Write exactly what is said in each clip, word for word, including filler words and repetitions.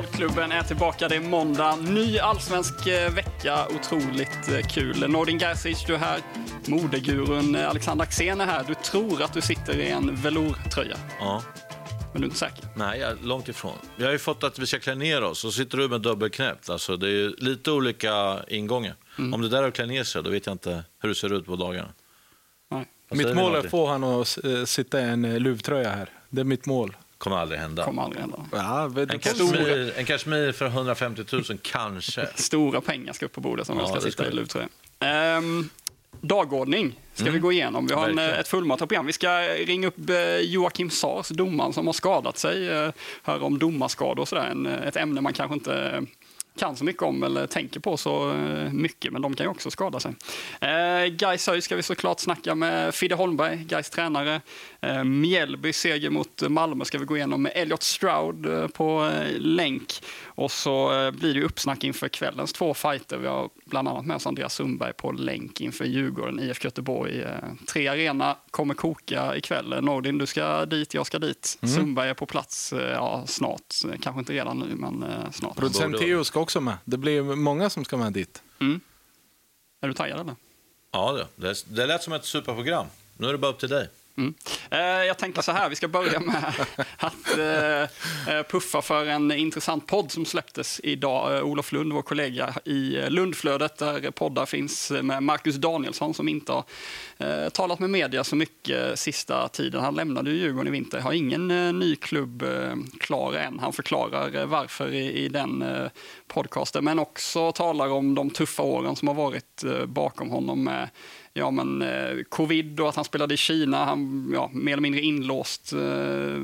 Bollklubben är tillbaka, det är måndag. Ny allsvensk vecka, otroligt kul. Nordin Gerzic, du är här. Modegurun Alexander Axén är här. Du tror att du sitter i en velourtröja. Ja. Men du är inte säker? Nej, jag är långt ifrån. Vi har ju fått att vi ska klä ner oss. Och sitter du med dubbelknäppt. Alltså, det är ju lite olika ingångar. Mm. Om det där är att klä ner sig, då vet jag inte hur det ser ut på dagarna. Nej. Mitt mål är att få han att uh, sitta i en uh, luvtröja här. Det är mitt mål. Kommer aldrig hända. Kommer aldrig hända. Ja, en kashmir, en kashmir för hundrafemtio tusen kanske. Stora pengar ska upp på bordet som ja, ska sitta ska i luvtröja. Um, dagordning ska mm. vi gå igenom. Vi har en, ett fullmatat program. Vi ska ringa upp Joakim Sars, domaren som har skadat sig. Höra om domarskador och sådär. En, ett ämne man kanske inte kan så mycket om eller tänker på så mycket, men de kan ju också skada sig. Eh, Gais Höj ska vi såklart snacka med Fidde Holmberg, Gais tränare. Eh, Mjällby seger mot Malmö ska vi gå igenom med Elliot Stroud eh, på eh, länk. Och så eh, blir det uppsnack inför kvällens två fighter. Vi har bland annat med oss Andreas Sundberg på länk inför Djurgården, I F K Göteborg. Eh, tre arena kommer koka ikväll. Nordin, du ska dit, jag ska dit. Mm. Sundberg är på plats eh, ja, snart. Kanske inte redan nu, men eh, snart. Producent Theo ska också med. Det blir många som ska med dit. Mm. Är du taggad eller? Ja, det, det lät som ett superprogram. Nu är det bara upp till dig. Mm. Eh, jag tänker så här, vi ska börja med att eh, puffa för en intressant podd som släpptes idag. Eh, Olof Lund, vår kollega i Lundflödet, där poddar finns med Marcus Danielsson som inte har eh, talat med media så mycket sista tiden. Han lämnade ju Djurgården i vinter, har ingen eh, ny klubb eh, klar än. Han förklarar eh, varför i, i den eh, podcasten, men också talar om de tuffa åren som har varit eh, bakom honom med Ja, men eh, covid och att han spelade i Kina, han ja, mer eller mindre inlåst eh,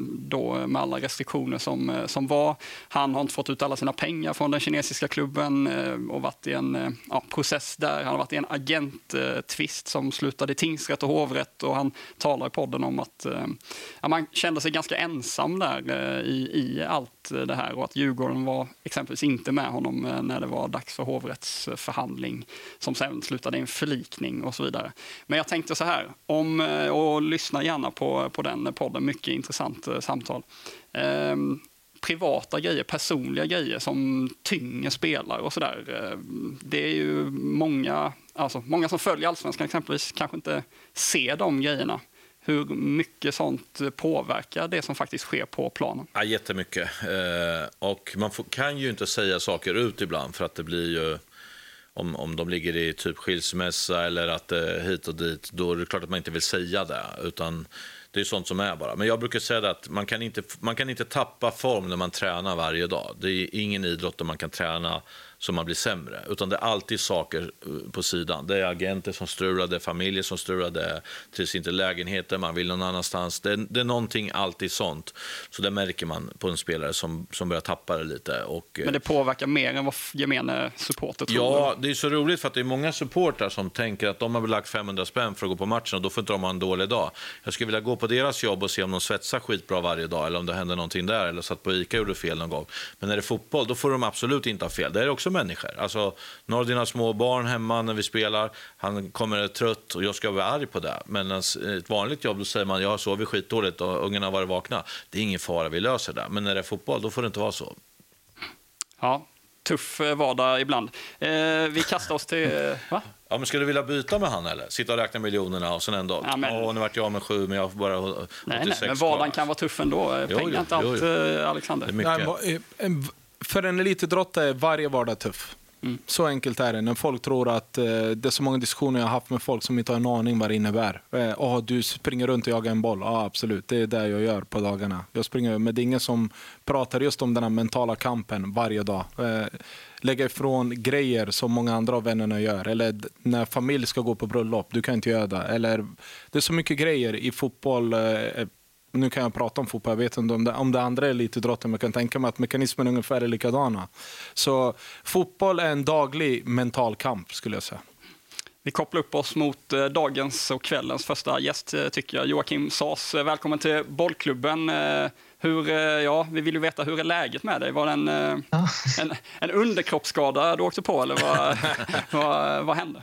då med alla restriktioner som, eh, som var. Han har inte fått ut alla sina pengar från den kinesiska klubben eh, och varit i en eh, ja, process där. Han har varit i en agenttvist eh, som slutade i tingsrätt och hovrätt, och han talar i podden om att eh, ja, man kände sig ganska ensam där eh, i, i allt det här, och att Djurgården var exempelvis inte med honom eh, när det var dags för hovrättsförhandling som sen slutade i en förlikning och så vidare. Men jag tänkte så här, om, och lyssna gärna på, på den podden, mycket intressant eh, samtal. Eh, privata grejer, personliga grejer som tynger spelare och sådär. Eh, det är ju många, alltså många som följer Allsvenskan exempelvis kanske inte ser de grejerna. Hur mycket sånt påverkar det som faktiskt sker på planen? Ja, jättemycket. Eh, och man får, kan ju inte säga saker ut ibland, för att det blir ju Om, om de ligger i typ skilsmässa eller att eh, hit och dit, då är det klart att man inte vill säga det, utan det är sånt som är bara. Men jag brukar säga att man kan inte, man kan inte tappa form när man tränar varje dag. Det är ingen idrott där man kan träna så man blir sämre, utan det är alltid saker på sidan. Det är agenter som strular, det är familjer som strular, det är trivs inte lägenheter, man vill någon annanstans. Det är, det är någonting alltid sånt. Så det märker man på en spelare som, som börjar tappa det lite. Och, men det påverkar mer än vad gemene supporter tror? Ja, det är så roligt för att det är många supportrar som tänker att de har lagt femhundra spänn för att gå på matchen och då får inte de ha en dålig dag. Jag skulle vilja gå på deras jobb och se om de svetsar skitbra varje dag, eller om det händer någonting där, eller satt på Ica och gjorde fel någon gång. Men när det är fotboll, då får de absolut inte ha fel. Det är också människor. Alltså, några av dina små barn hemma när vi spelar, han kommer trött och jag ska vara arg på det. Men ett vanligt jobb, då säger man, jag har sovit skitdåligt och ungarna har varit vakna. Det är ingen fara, vi löser det. Men när det är fotboll, då får det inte vara så. Ja, tuff vardag ibland. Eh, vi kastar oss till... Eh, va? Ja, men skulle du vilja byta med han eller? Sitta och räkna miljonerna och sen en dag. Ja, men... Åh, nu vart jag med sju, men jag får bara åttiosex nej, nej, men vardagen kan vara tuff ändå. Jo, Pengar jo, inte allt, jo, jo. Alexander. Nej, för en elitidrottare är varje vardag tuff. Mm. Så enkelt är det. När folk tror att eh, det är så många diskussioner jag har haft med folk som inte har en aning vad det innebär. Eh, oh, du springer runt och jagar en boll. Ja, absolut. Det är det jag gör på dagarna. Jag springer, men det är ingen som pratar just om den här mentala kampen varje dag. Eh, lägga ifrån grejer som många andra av vännerna gör. Eller när familj ska gå på bröllop. Du kan inte göra det. Eller, det är så mycket grejer i fotboll. Eh, Nu kan jag prata om fotboll, jag vet inte om det, om det andra är lite idrotten, men jag kan tänka mig att mekanismen ungefär är likadana. Så fotboll är en daglig mental kamp, skulle jag säga. Vi kopplar upp oss mot eh, dagens och kvällens första gäst, eh, tycker jag. Joakim Sars, eh, välkommen till Bollklubben. Eh, hur, eh, ja, vi vill ju veta, hur är läget med dig? Var det en, eh, ja. en, en underkroppsskada du åkte på, eller vad, vad, vad hände?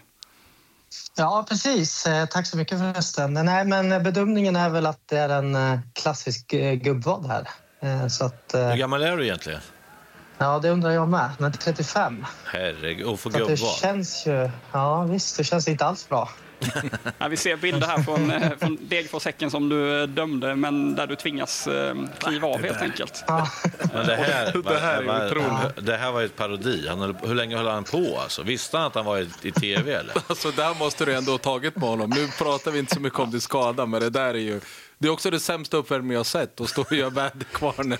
Ja, precis. Tack så mycket förresten. Nej, men bedömningen är väl att det är en klassisk gubbvad här. Så att, hur gammal är du egentligen? Ja, det undrar jag med. Men trettiofem. Herregud, och få Så att det gubbar. känns ju... Ja, visst. Det känns inte alls bra. Ja, vi ser bilder här från, eh, från Degerfors-Häcken som du eh, dömde, men där du tvingas eh, kliva av helt enkelt. Ja. Men det här, Det här är var, otroligt. det här var ju ett parodi. Han höll, hur länge höll han på? Alltså? Visste han att han var i, i tv? Eller? Alltså, där måste du ändå ha tagit med honom. Nu pratar vi inte så mycket om din skada, men det där är ju... Det är också det sämsta uppvärmning jag har sett. Och stå och göra väderkvarnen.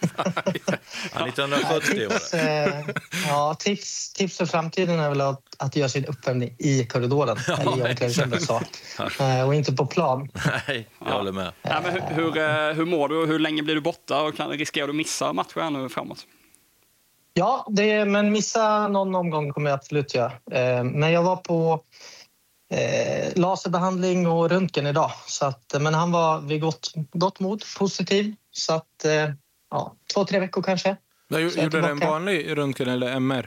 Han nittonhundrasjuttio var Tips, det. eh, ja, tips, tips för framtiden är väl att, att göra sin uppvärmning i korridoren. eller i omklädningsrummet, så. Eh, och inte på plan. Nej, jag håller med. Ja, men hur, hur, eh, hur mår du och hur länge blir du borta och kan, riskerar du att missa matcher här nu framåt? Ja, det, men missa någon omgång kommer jag absolut göra. Eh, men jag var på eh, laserbehandling och röntgen idag. Så att, men han var vid gott, gott mod, positiv. Så att, eh, ja, två, tre veckor kanske. Jag Så jag är gjorde det en tillbaka. vanlig röntgen eller M R?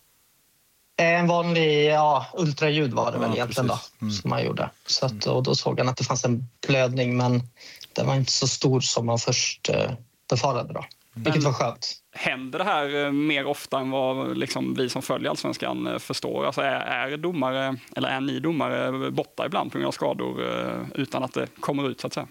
En vanlig ja, ultraljud var det väl Ja, egentligen då, precis. Mm. som man gjorde. Så att, och då såg han att det fanns en blödning, men den var inte så stor som man först eh, befarade då. Vilket var skönt. Händer det här eh, mer ofta än vad liksom, vi som följer Allsvenskan eh, förstår? Alltså, är, är, domare, eller är ni domare borta ibland på grund av skador eh, utan att det kommer ut så att säga?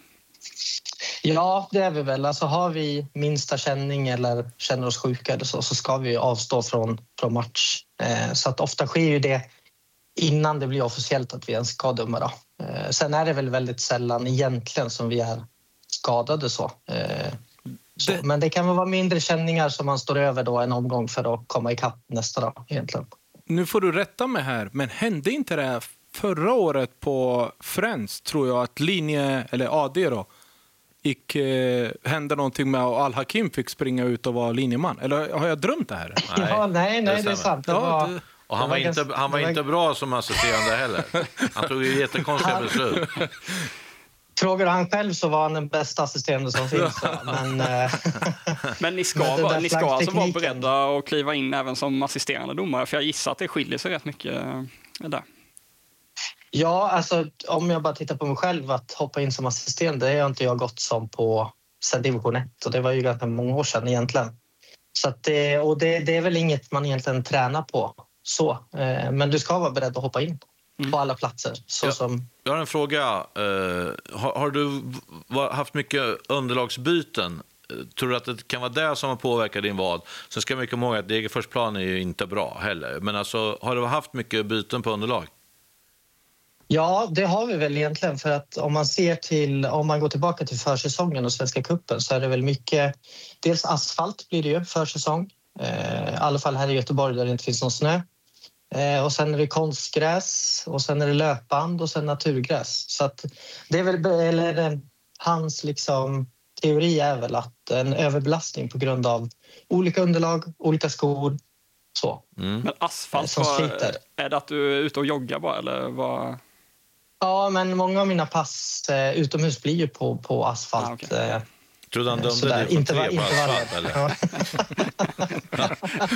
Ja, det är vi väl. Alltså, har vi minsta känning eller känner oss sjuka eller så, så ska vi avstå från, från match. Eh, så att ofta sker ju det innan det blir officiellt att vi ens ska döma. Då. Eh, sen är det väl väldigt sällan egentligen som vi är skadade så. Eh, så. Det- Men det kan väl vara mindre känningar som man står över då en omgång för att komma ikapp nästa dag egentligen. Nu får du rätta mig här, men hände inte det här förra året på Friends, tror jag, att linje, eller A D då, gick, eh, hände någonting med att Al-Hakim fick springa ut och vara linjeman? Eller har jag drömt det här? Nej, ja, nej, nej det, stämmer. är sant. Det Ja, var, det- Och han det var, inte, ganska- han var det var- inte bra som assisterande heller. Han tog ju jättekonstiga beslut. Frågar han själv så var han den bästa assisterande som finns. va? Men, eh, Men ni ska, Men den vara, där ni ska alltså vara flaggtekniken. beredda att kliva in även som assisterande domare, för jag gissar att det skiljer sig rätt mycket eh, där. Ja, alltså om jag bara tittar på mig själv att hoppa in som assisterande, det har inte jag gått som på sen division ett och det var ju ganska många år sedan egentligen. Så att det, och det, det är väl inget man egentligen tränar på så, eh, men du ska vara beredd att hoppa in Mm. på alla platser. Så Ja. som, Jag har en fråga. Eh, har, har du v- haft mycket underlagsbyten? Eh, Tror du att det kan vara det som har påverkat din val? Sen ska jag mycket ihåg att Degerforsplan är ju inte bra heller. Men alltså, har du haft mycket byten på underlag? ja, det har vi väl egentligen för att om man ser till, om man går tillbaka till försäsongen och Svenska cupen så är det väl mycket, dels asfalt blir det ju försäsong, eh, i alla fall här i Göteborg där det inte finns någon snö. Eh, och sen är det konstgräs och sen är det löpband och sen naturgräs. Så att det är väl, eller eh, hans liksom teori är väl att en överbelastning på grund av olika underlag, olika skor, så. Mm. Men asfalt, Som var, sliter. är det att du är ute och joggar bara? Eller vad? Ja, men många av mina pass eh, utomhus blir ju på, på asfalt. Ah, okej. eh, Tror du han dömde Sådär, dig på inte, tre var, på inte asfalt? varje. Eller? Ja.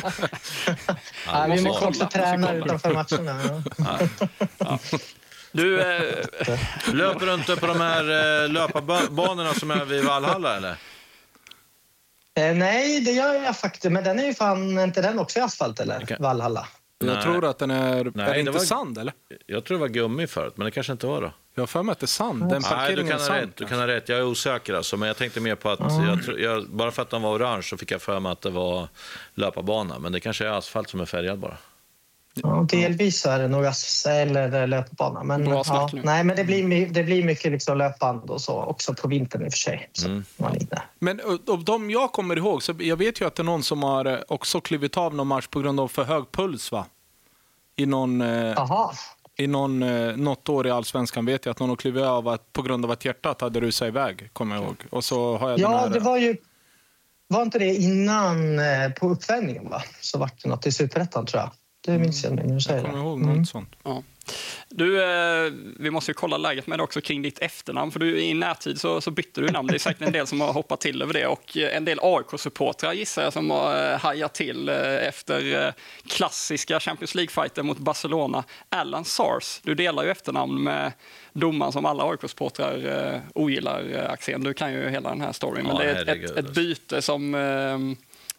Ja, Ja, vi måste måste kolla, också måste träna kolla. utanför matcherna. Ja. Du, eh, Löper du inte på de här eh, löparbanorna som är vid Valhalla, eller? Eh, nej, det gör jag faktiskt. Men den är ju fan, är inte den också i asfalt eller? Okej. Valhalla. Jag Nej. tror att den är... Nej, är det det inte var- sand, eller? Jag tror det var gummi förut, men det kanske inte var då. Jag har för mig att det är sand. Den Nej, du parkeringen kan är ha sand. rätt. Du kan ha rätt. Jag är osäker alltså, men jag tänkte mer på att jag, tror- jag, bara för att de var orange så fick jag för mig att det var löparbana, men det kanske är asfalt som är färgad bara. Ja, delvis så är det nog as- eller löpbana. Men, Bra ja, snack nu. nej, men det blir, my- det blir mycket liksom löpband och så också på vintern i och för sig. Så Mm. man är inne. Men ö, av de jag kommer ihåg, så jag vet ju att det är någon som har eh, också klivit av någon match på grund av för hög puls, va? I någon, eh, Jaha. i någon, eh, något år i Allsvenskan vet jag att någon har klivit av att, på grund av att hjärtat hade rusat iväg, kommer jag ihåg. Och så har jag den Ja, här, det var ju... Var inte det innan eh, på uppvärmningen, va? Så var det något i Superettan, tror jag. Det minns jag nu när du säger jag det. kommer ihåg Mm. något sånt. ja. Du, eh, vi måste ju kolla läget med dig också kring ditt efternamn, för du, i närtid så, så bytte du namn. Det är säkert en del som har hoppat till över det, och eh, en del A I K-supportrar gissar jag som har eh, hajat till eh, efter eh, klassiska Champions League-fighter mot Barcelona. Alan Sars, du delar ju efternamn med domaren som alla A I K-supportrar eh, ogillar, eh, Axén. Du kan ju hela den här storyn, men Ja, det är ett, herregud, ett, ett alltså. byte som... Eh,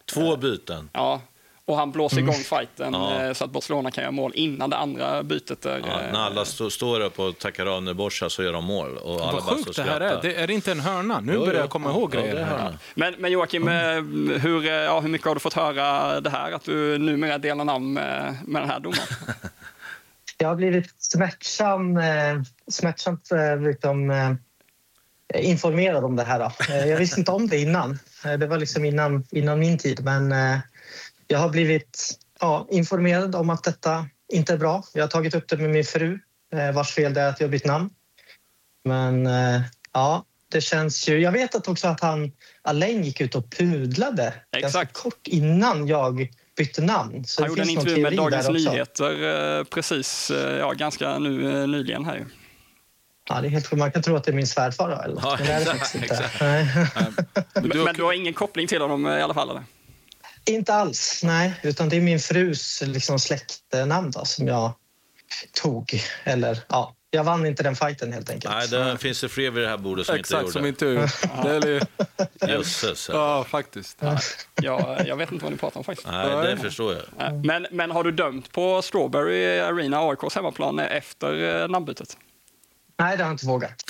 Två byten. Ja, och han blåser igång fighten Ja. eh, så att Barcelona kan göra mål innan det andra bytet. Är, Ja, när alla stå, står upp och tackar av Neborsa så gör de mål. Och alla Vad bara sjukt står det och här är. skrattar. Det är inte en hörna. Nu Jo, börjar jo. jag komma ihåg Ja, grejer det är här. hörna. Men, men Joakim, eh, hur, eh, ja, hur mycket har du fått höra det här? Att du numera delar namn med, med den här domaren? Jag har blivit smärtsam, eh, smärtsamt eh, liksom, eh, informerad om det här. Då. Eh, jag visste inte om det innan. Eh, det var liksom innan, innan min tid. Men eh, jag har blivit ja, informerad om att detta inte är bra. Jag har tagit upp det med min fru, eh, vars fel det är att jag har bytt namn. Men eh, ja, det känns ju... Jag vet att också att han, Alain gick ut och pudlade ganska Exakt. kort innan jag bytte namn. Så Han det gjorde en finns någon intervju med teori Dagens där också. Nyheter eh, precis, eh, ja, ganska nu, eh, nyligen här ju. Ja, det är helt sjukt. Man kan tro att det är min svärfar då, eller något. Ja, Men det är det exakt, faktiskt inte. exakt. Nej. Men, du- men du har ingen koppling till honom eh, i alla fall? Eller? Inte alls, nej. Utan det är min frus liksom, släktnamn då, som jag tog. Eller, ja, jag vann inte den fighten helt enkelt. Nej, det finns det fler vid det här bordet som Exakt, inte som gjorde. inte det är, ju- Jösses. Ja, faktiskt. Ja, jag vet inte vad ni pratar om faktiskt. Nej, det förstår jag. Eh, Men, men har du dömt på Strawberry Arena, A I K:s hemmaplan, efter eh, namnbytet? Nej, det har jag inte vågat.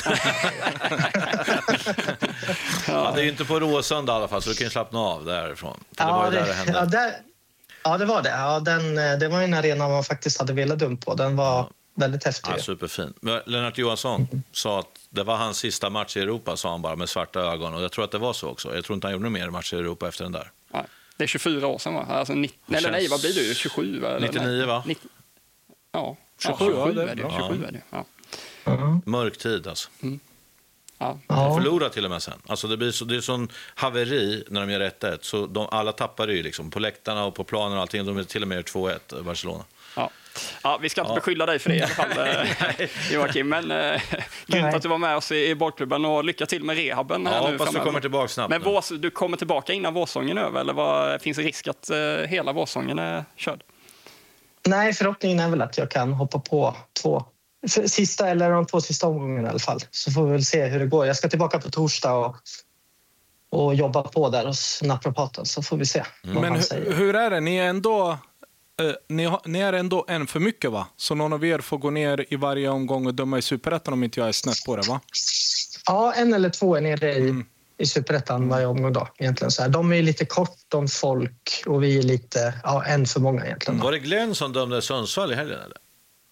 Ja, det är ju inte på Råsunda i alla fall, så du kan ju slappna av därifrån. För det var ju där det hände. ja, där, ja, det var det. Ja, den, det var en arena man faktiskt hade velat döma på. Den var väldigt häftig. Ja, superfin. Men Lennart Johansson sa att det var hans sista match i Europa, sa han bara, med svarta ögon. Och jag tror att det var så också. Jag tror inte han gjorde mer matcher i Europa efter den där. Nej, det är tjugofyra år sedan, va? Alltså, nittio, eller känns- nej, vad blir du? tjugosju? Eller? nittionio, va? nittio, ja, tjugosju, ja, ja, det är är det. bra. tjugosju är det. Ja. Mm. Mörk tid alltså. Ja. De Ja. förlorar till och med sen. Alltså det blir så, det är sån haveri när de gör ett ett. Så de, alla tappar ju liksom på läktarna och på planen och allting. De är till och med två ett Barcelona. Ja. Ja, vi ska inte Ja. beskylla dig för det i alla fall, eh, Joakim. Men eh, grymt Nej. att du var med oss i, i bollklubben och lycka till med rehaben. Här Ja, nu hoppas du framöver. kommer tillbaka snabbt. Men nu. vårs, du kommer tillbaka innan vårsäsongen är över? Eller vad, finns det risk att eh, hela vårsäsongen är körd? Nej, förhoppningen är väl att jag kan hoppa på två för- sista eller de två sista omgångarna i alla fall. Så får vi väl se hur det går. Jag ska tillbaka på torsdag och, och jobba på där hos naprapaten, så får vi se vad Men han hur, säger. hur är det? Ni är ändå... eh, ni, har, ni är ändå en för mycket, va? Så någon av er får gå ner i varje omgång och döma i Superettan om inte jag är snett på det, va? Ja, en eller två är nere i, Mm. i Superettan varje omgång då. Egentligen så här. De är lite kort om folk och vi är lite, ja, en för många egentligen. Då. Var det Glenn som dömde Sundsvall i helgen? Eller?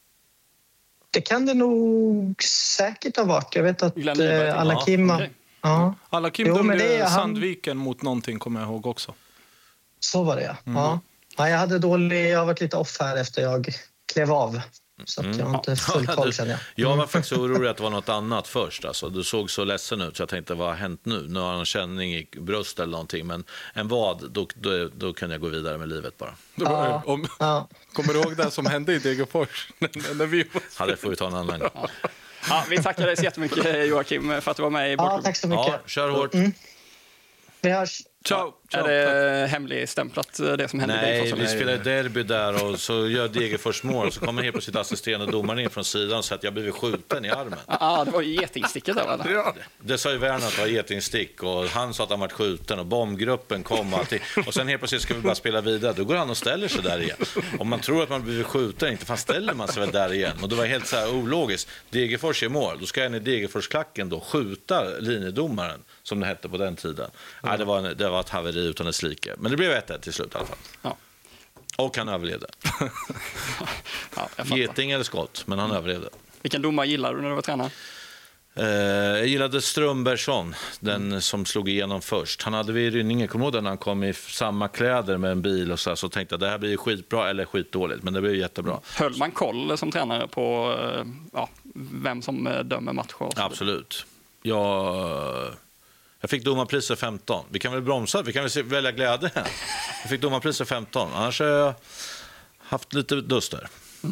Det kan det nog säkert ha varit. Jag vet att Glenn Nyberg, eh, alla ja, Kim... okej. Ja, Alla Kim Jo, men dömde det är han- Sandviken mot någonting, kommer jag ihåg också. så var det ja. ja. ja jag, hade dålig, jag har varit lite off här efter jag klev av. Så att jag har inte full Ja, koll du- känner jag. Jag var faktiskt orolig att det var något annat först. Alltså, du såg så ledsen ut så jag tänkte, vad har hänt nu? Nu har han en känning i bröst eller någonting. Men en vad, då, då, då kunde jag gå vidare med livet bara. Det var, Ja. om, Ja. kommer du ihåg det som hände i Degerfors? när, när vi var... Ja, det får vi ta en annan gång. Ja, vi tackar dig så jättemycket, Joakim, för att du var med i ja, bollklubben. tack så mycket. Ja, kör hårt. Vi hörs. Ciao! Är ciao. det hemligstämplat, det som hände i Nej, Degerfors? vi eller? spelar derby där och så gör Degerfors mål. Så kommer helt plötsligt assisterande domaren in från sidan och säger att jag blivit skjuten i armen. Ja, ah, det var ju getingsticket där, eller? Ja. Det sa ju Werner att det var getingstick och han sa att han varit skjuten och bombgruppen kom och, allting. Och sen helt plötsligt ska vi bara spela vidare. Då går han och ställer sig där igen. Om man tror att man blivit skjuten, inte fan ställer man sig väl där igen. Och det var helt så här ologiskt. Degerfors är mål. Då ska en i Degerforsklacken då skjuta linjedomaren, som det hette på den tiden. Nej, det, var en, det var ett haveri utan ett like. Men det blev ett ett till slut i alla fall. Ja. Och han överlevde. Ja, jag fattar. Geting eller skott, men han överlevde. Vilken domare gillade du när du var tränare? Eh, jag gillade Strömbergsson, den som slog igenom först. Han hade vi i Rynninge, kommer du ihåg när han kom i samma kläder med en bil och så, här, så tänkte jag det här blir ju skitbra eller skitdåligt, men det blev jättebra. Höll man koll som tränare på eh, ja, vem som eh, dömer matcher? och så vidare? Absolut. Jag, jag fick domarpriset femton. Vi kan väl bromsa, vi kan väl se- välja glädje. Jag fick domarpriset femton, annars har jag haft lite duster.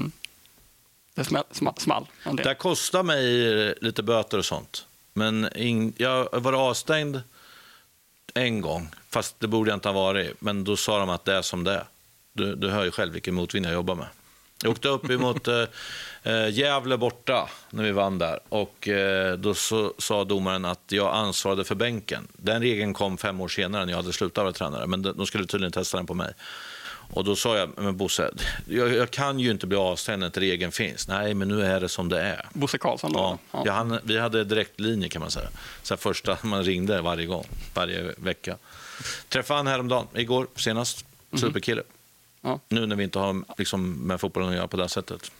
Det smäll, sma, small en del. Det kostar mig lite böter och sånt. Men in, jag var avstängd en gång, fast det borde jag inte ha varit. Men då sa de att det är som det är. Du, du hör ju själv vilken motvind jag jobbar med. Jag åkte upp emot eh, Gävle borta när vi vann där. Och eh, då så, sa domaren att jag ansvarade för bänken. Den regeln kom fem år senare när jag hade slutat vara tränare. Men de skulle tydligen testa den på mig. Och då sa jag, men Bosse, jag, jag kan ju inte bli avstängd när inte regeln finns. Nej, men nu är det som det är. Bosse Karlsson då? Ja, ja. Jag hann, vi hade direktlinje kan man säga. Så första man ringde varje gång, varje vecka. Träffade han häromdagen, igår senast. Superkille. Ja. Nu när vi inte har liksom, med fotbollen att göra på det här sättet.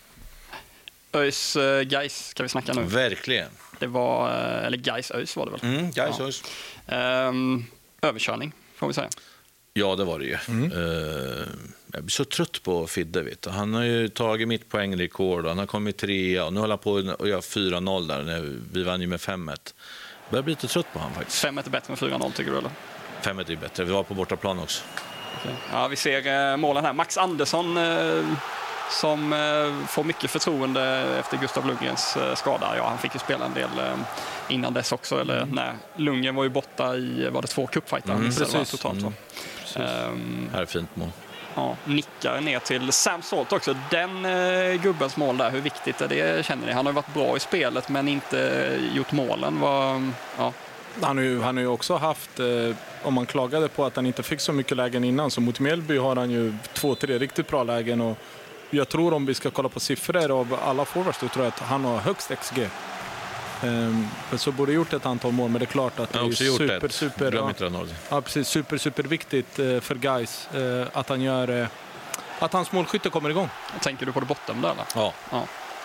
ÖIS uh, Gais ska vi snacka nu. Verkligen. Det var, uh, eller Gais ÖIS var det väl? Mm, Gais, ja. ÖIS. Um, överkörning, får vi säga. Ja, det var det ju. Mm. Uh, jag blir så trött på Fidde. Vet du. Han har ju tagit mitt poängrekord. Han har kommit trea och nu håller han på att göra fyra noll där. När vi vann ju med fem ett. Jag börjar bli lite trött på han faktiskt. fem ett är bättre än fyra noll tycker du eller? fem ett är bättre. Vi var på bortaplan också. Okay. Ja, vi ser uh, målen här. Max Andersson uh, som uh, får mycket förtroende efter Gustav Lundgrens uh, skada. Ja, han fick ju spela en del uh, innan dess också. Eller mm. när Lundgren var ju borta i var det två cupfighter. Mm, precis. Totalt, mm. Um, här är fint mål. Ja, nickar ner till Sam Salt också. Den uh, gubbens mål där, hur viktigt är det känner ni? Han har varit bra i spelet men inte gjort målen. Var, ja. Han har ju, han har ju också haft, eh, om man klagade på att han inte fick så mycket lägen innan, så mot Mjällby har han ju två, tre riktigt bra lägen. Och jag tror om vi ska kolla på siffror av alla forwards, då tror jag att han har högst X G. Um, så borde gjort ett antal mål, men det är klart att det är super, det. super, ja, ja, precis, super, super viktigt uh, för guys uh, att han gör, uh, att hans målskytte kommer igång. Tänker du på det botten där eller? Ja. ja.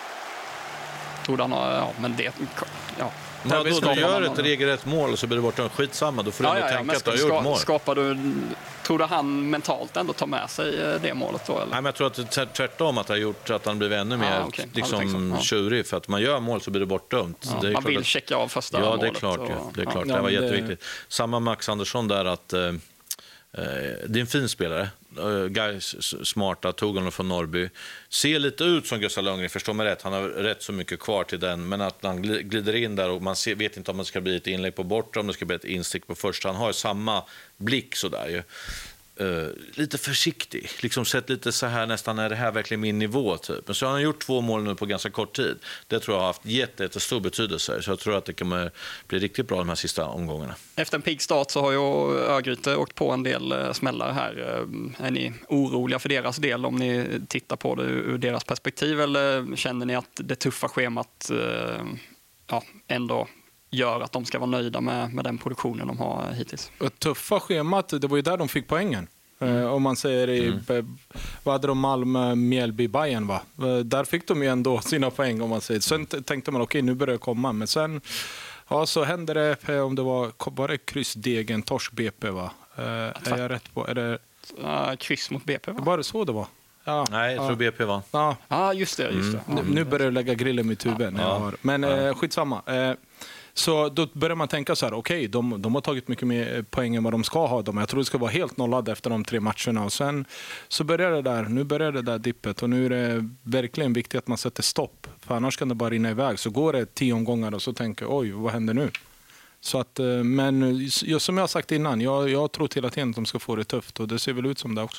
Tror han har, ja, men det, ja. Ja, då du gör ett regelrätt mål och så blir det borta en skitsamma, då får du ja, ja, tänka att du har gjort mål. Skapar du, tror du han mentalt ändå tar med sig det målet då? Eller? Nej, men jag tror att det är tvärtom att det har gjort att han blir ännu mer ah, okay. liksom, ja. tjurig. För att man gör mål så blir det bortdömt. Ja, det är man vill att, checka av första ja, målet. Det är klart, och, ja. Det är klart. Ja, det var det... jätteviktigt. Samma Max Andersson där att eh, det är en fin spelare. Guys smarta, tog honom från Norrby. Ser lite ut som Gustav Lundgren, förstår mig rätt. Han har rätt så mycket kvar till den. Men att han glider in där och man ser, vet inte om det ska bli ett inlägg på bortre, om det ska bli ett instick på första. Han har ju samma blick sådär ju. Uh, lite försiktig, liksom sett lite så här nästan, är det här verkligen min nivå typ. Men så har han gjort två mål nu på ganska kort tid. Det tror jag har haft jätte, jättestor betydelse, så jag tror att det kommer bli riktigt bra de här sista omgångarna. Efter en pigg start så har ju Örgryte åkt på en del smällar här. Är ni oroliga för deras del om ni tittar på det ur deras perspektiv, eller känner ni att det tuffa schemat ja, ändå gör att de ska vara nöjda med, med den produktionen de har hittills? Och tuffa schemat, det var ju där de fick poängen. Mm. Uh, om man säger i, mm. vad hade de, Malmö, Mjällby, Bayern va? Uh, där fick de ju ändå sina poäng om man säger. Sen tänkte man okej, okay, nu börjar det komma. Men sen ja, så hände det, om det var, var det kryss Degen, Torsk B P va? Uh, är jag rätt på? Är det uh, kryss mot B P va? Var det så det var? Ja, Nej, jag tror ja. B P va? Ja, ah, just det. Just det. Mm. Nu, nu börjar det lägga grillen i mitt huvud. Ja. Jag har. Men ja. uh, skitsamma. Uh, Så då börjar man tänka så här, okej, okay, de, de har tagit mycket mer poäng än vad de ska ha. De. Jag tror det ska vara helt nollade efter de tre matcherna. Och sen så börjar det där, nu börjar det där dippet. Och nu är det verkligen viktigt att man sätter stopp. För annars kan det bara rinna iväg. Så går det tio omgångar och så tänker oj, vad händer nu? Så att, men som jag har sagt innan, jag, jag tror till att de ska få det tufft. Och det ser väl ut som det också.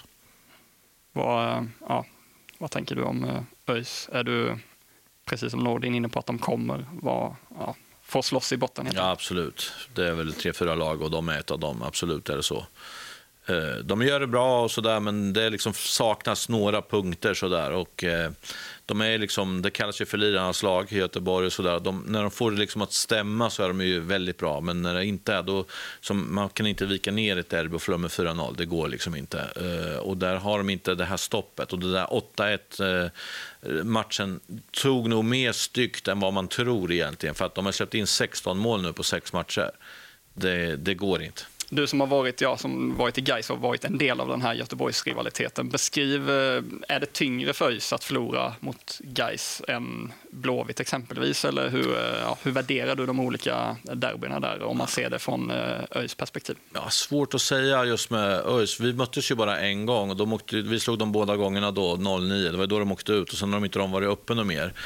Vad, ja, vad tänker du om ÖIS? Är du, precis som Nordin, inne på att de kommer vara... Ja, får slåss i botten? Ja, absolut. Det är väl tre, fyra lag och de är ett av dem. Absolut är det så. De gör det bra och sådär, men det liksom saknas några punkter sådär. Och de är liksom, det kallas ju för lirarnas lag i Göteborg och sådär. De, när de får det liksom att stämma så är de ju väldigt bra. Men när det inte är, då, som, man kan inte vika ner ett derby och förlora med fyra noll. Det går liksom inte. Och där har de inte det här stoppet. Och det där åtta ett matchen tog nog mer styggt än vad man tror egentligen. För att de har släppt in sexton mål nu på sex matcher. Det, det går inte. Du som har varit, ja, som varit i Gais och varit en del av den här Göteborgsrivaliteten. Beskriv, är det tyngre för ÖIS att förlora mot Gais än Blåvitt exempelvis? Eller hur, ja, hur värderar du de olika derbyna där om man ser det från ÖIS perspektiv? Ja, svårt att säga just med ÖIS. Vi möttes ju bara en gång och de åkte, vi slog dem båda gångerna då, noll nio. Det var då de åkte ut och sen har de inte de varit uppe något mer.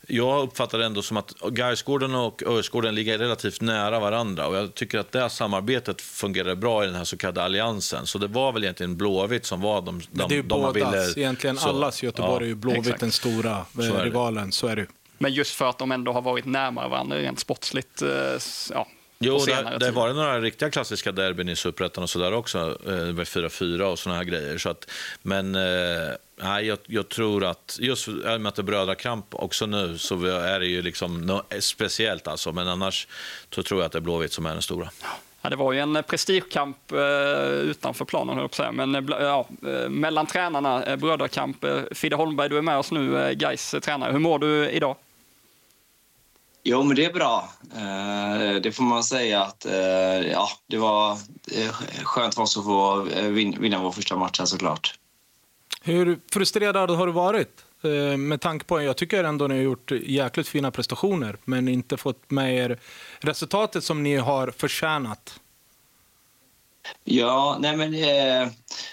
jag uppfattar det ändå som att Gaisgården och Örsgården ligger relativt nära varandra. Och jag tycker att det samarbetet fungerar bra i den här så kallade alliansen. Så det var väl egentligen Blåvitt som var de, de, det är ju de man bådas, ville... egentligen så, allas Göteborg ja, är ju Blåvitt exakt. den stora Så rivalen, så är det. Men just för att de ändå har varit närmare varandra rent sportsligt, eh, ja. Jo, det, det var det några riktiga klassiska derbyn i Superettan och sådär också, eh, fyra fyra och såna här grejer. Så att, men eh, nej, jag, jag tror att just med att det är brödrakramp också nu så är det ju liksom no, speciellt alltså. Men annars så tror jag att det är Blåvitt som är den stora. Ja, det var ju en prestigekamp eh, utanför planen, höll jag på att säga. Men eh, ja, eh, mellan tränarna, eh, brödrakamp. Eh, Fidde Holmberg, du är med oss nu, eh, Gais tränare. Hur mår du idag? Jo, men det är bra. Eh, det får man säga att eh, ja, det var eh, skönt för oss att få vin- vinna vår första match här, såklart. Hur frustrerad har du varit? Eh, med tanke på, jag tycker ändå ni har gjort jäkligt fina prestationer, men inte fått med er resultatet som ni har förtjänat. Ja, nej men eh,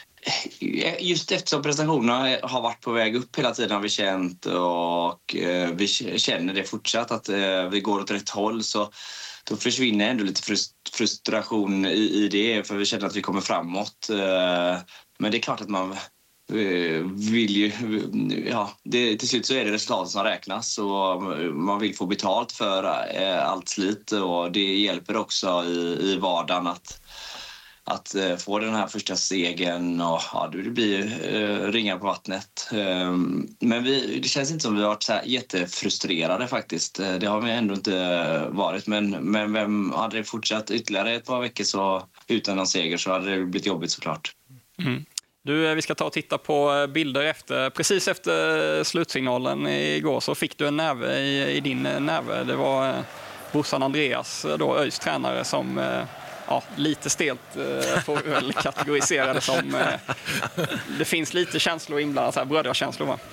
just eftersom prestationerna har varit på väg upp hela tiden har vi känt, och eh, vi känner det fortsatt att eh, vi går åt rätt håll, så då försvinner ändå lite frust- frustration i, i det, för vi känner att vi kommer framåt. Eh, men det är klart att man vill ju, ja, det, till slut så är det resultatet som räknas, och man vill få betalt för eh, allt slit, och det hjälper också i, i vardagen att att eh, få den här första segern, och ja, det blir eh, ringar på vattnet. Eh, men vi, det känns inte som vi har varit så här jättefrustrerade faktiskt. Eh, det har vi ändå inte varit, men, men vem hade det fortsatt ytterligare ett par veckor så, utan någon seger, så hade det blivit jobbigt såklart. Mm. Du, vi ska ta och titta på bilder efter, precis efter slutsignalen igår så fick du en näve i, i din näve. Det var brorsan Andreas, då ÖIS tränare, som ja, lite stelt får vi väl kategorisera det som. Det finns lite känslor inblandat, så här brödrakänslor, va?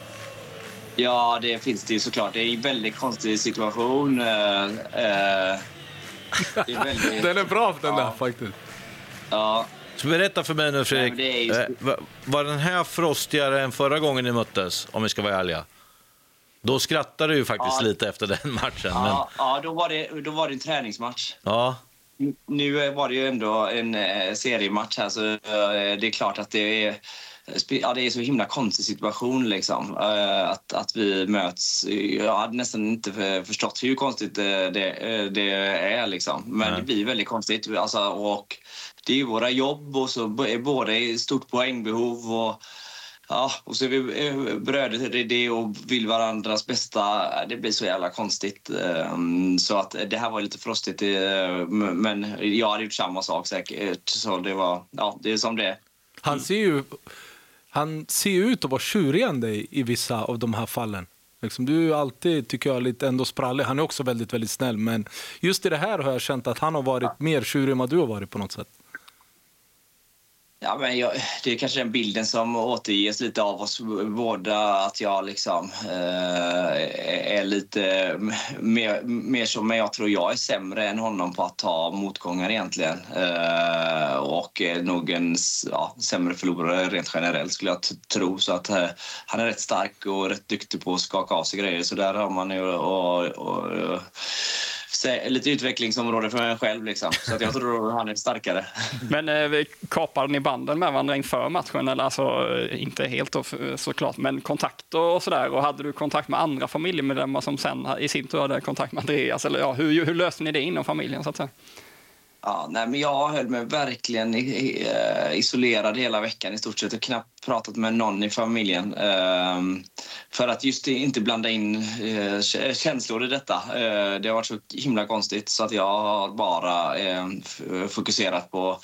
Ja, det finns det ju såklart. Det är en väldigt konstig situation. Det är väldigt... Den är bra för den ja. där faktiskt. Ja. Så berätta för mig nu, Fredrik. Nej, ju... eh, var den här frostigare än förra gången ni möttes, om vi ska vara ärliga? Då skrattade du ju faktiskt ja. lite efter den matchen. Ja, men... ja då, var det, då var det en träningsmatch. Ja. Nu var det ju ändå en seriematch här, så det är klart att det är, ja, det är så himla konstig situation liksom. Att, att vi möts. Jag hade nästan inte förstått hur konstigt det, det, det är liksom. Men Nej. Det blir väldigt konstigt. Alltså, och det är ju våra jobb, och så är båda i stort poängbehov, och ja, och så är vi bröder det och vill varandras bästa. Det blir så jävla konstigt. Så att det här var lite frostigt. Men jag hade gjort samma sak säkert. Så det var, ja, det är som det. Han ser ju, han ser ju ut att vara tjurigande i, i vissa av de här fallen. Liksom, du är alltid, tycker jag, lite ändå sprallig. Han är också väldigt, väldigt snäll. Men just i det här har jag känt att han har varit mer tjurig än vad du har varit på något sätt. Ja, men jag, det är kanske den bilden som återges lite av oss båda, att jag liksom eh, är lite mer, mer som, men jag tror jag är sämre än honom på att ta motgångar egentligen. Eh, och är nog en ja, sämre förlorare rent generellt, skulle jag t- tro. Så att eh, han är rätt stark och rätt duktig på att skaka av sig grejer. Så där har man ju och, och, och, lite utvecklingsområde för mig själv liksom. Så att jag tror han är starkare. Men eh, kapade ni banden med varandra inför matchen? Eller alltså, inte helt då, såklart, men kontakt och sådär. Och hade du kontakt med andra familjemedlemmar som sen i sin tur hade kontakt med Andreas? Eller ja, hur, hur löste ni det inom familjen, så att säga? Ja, nej, men jag höll mig verkligen isolerad hela veckan i stort sett, och knappt pratat med någon i familjen. För att just inte blanda in känslor i detta. Det har varit så himla konstigt, så att jag har bara fokuserat på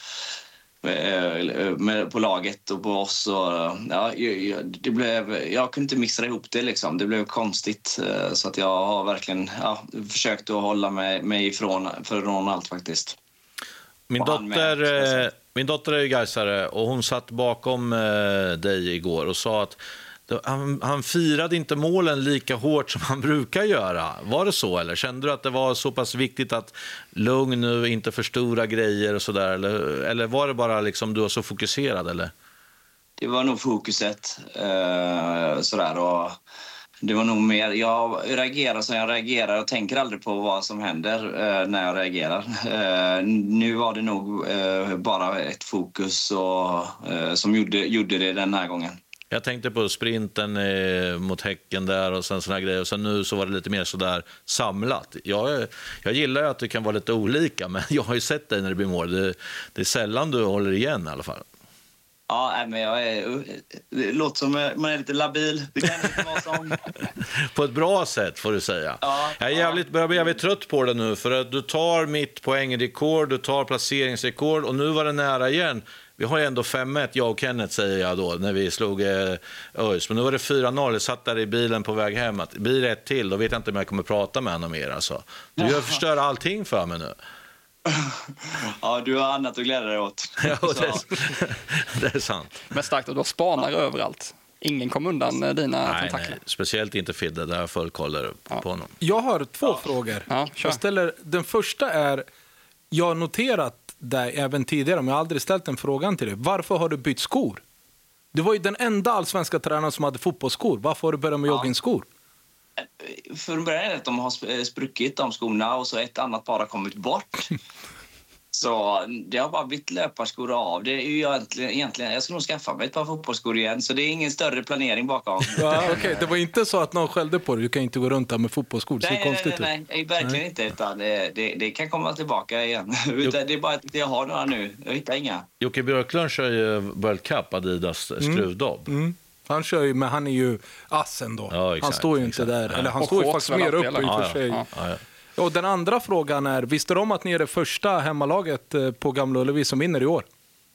på laget och på oss. Och, ja, det blev, jag kunde inte mixa ihop det liksom. Det blev konstigt, så att jag har verkligen ja, försökt att hålla mig, mig ifrån från allt faktiskt. Min dotter, min dotter är ju gaisare, och hon satt bakom eh, dig igår och sa att han, han firade inte målen lika hårt som han brukar göra. Var det så, eller kände du att det var så pass viktigt att lugn nu, inte för stora grejer och sådär, eller, eller var det bara liksom du var så fokuserad, eller? Det var nog fokuset eh, sådär, och det var nog mer... Jag reagerar som jag reagerar och tänker aldrig på vad som händer eh, när jag reagerar. Eh, nu var det nog eh, bara ett fokus och, eh, som gjorde, gjorde det den här gången. Jag tänkte på sprinten eh, mot Häcken där och sen såna grejer. Och sen nu så var det lite mer så där samlat. Jag, jag gillar ju att det kan vara lite olika, men jag har ju sett dig när det blir mål. Det, det är sällan du håller igen i alla fall. Ja, men jag är, det låter som man är lite labil. Det kan inte vara som... På ett bra sätt får du säga. Ja, jag är jävligt, börjar bli jävligt trött på det nu. För att du tar mitt poängrekord, du tar placeringsrekord och nu var det nära igen. Vi har ju ändå fem ett, jag och Kenneth säger jag då, när vi slog eh, ÖIS. Men nu var det fyra noll, jag satt där i bilen på väg hem. Att blir det ett till, då vet jag inte om jag kommer prata med honom mer. Alltså. Du gör förstör allting för mig nu. Ja, du har annat att glädja dig åt. Ja, det, är, det är sant. Men starkt att du har spanare ja. överallt. Ingen kom undan dina nej, tentakler. Nej, speciellt inte Fidde, där jag full kollar ja. på honom. Jag har två ja. frågor. Ja, jag ställer, den första är, jag har noterat dig även tidigare, men jag har aldrig ställt en frågan till dig. Varför har du bytt skor? Du var ju den enda allsvenska tränaren som hade fotbollsskor. Varför har du börjat med ja. joggingskor? För början är det att de har spruckit de skorna och så ett annat par har kommit bort. Så det har bara bytt löparskor av. Det är ju egentligen, egentligen, jag ska nog skaffa mig ett par fotbollsskor igen. Så det är ingen större planering bakom. Ja, okay. Det var inte så att någon skällde på dig. Du kan inte gå runt där med fotbollsskor. Det nej, ser konstigt nej, nej, nej, nej, verkligen nej. inte. Utan det, det, det kan komma tillbaka igen. Det är bara att jag har några nu. Jag hittar inga. Jocke Björklund kör ju World Cup, Adidas skruvdobb. Mm. Mm. Han kör ju, men han är ju assen då. Ja, exakt, han står ju exakt. inte där. Ja. Eller han står ju faktiskt mer upp i och för sig. Ja, ja. Ja. Och den andra frågan är, visste du om att ni är det första hemmalaget på Gamla Ullevi som vinner i år?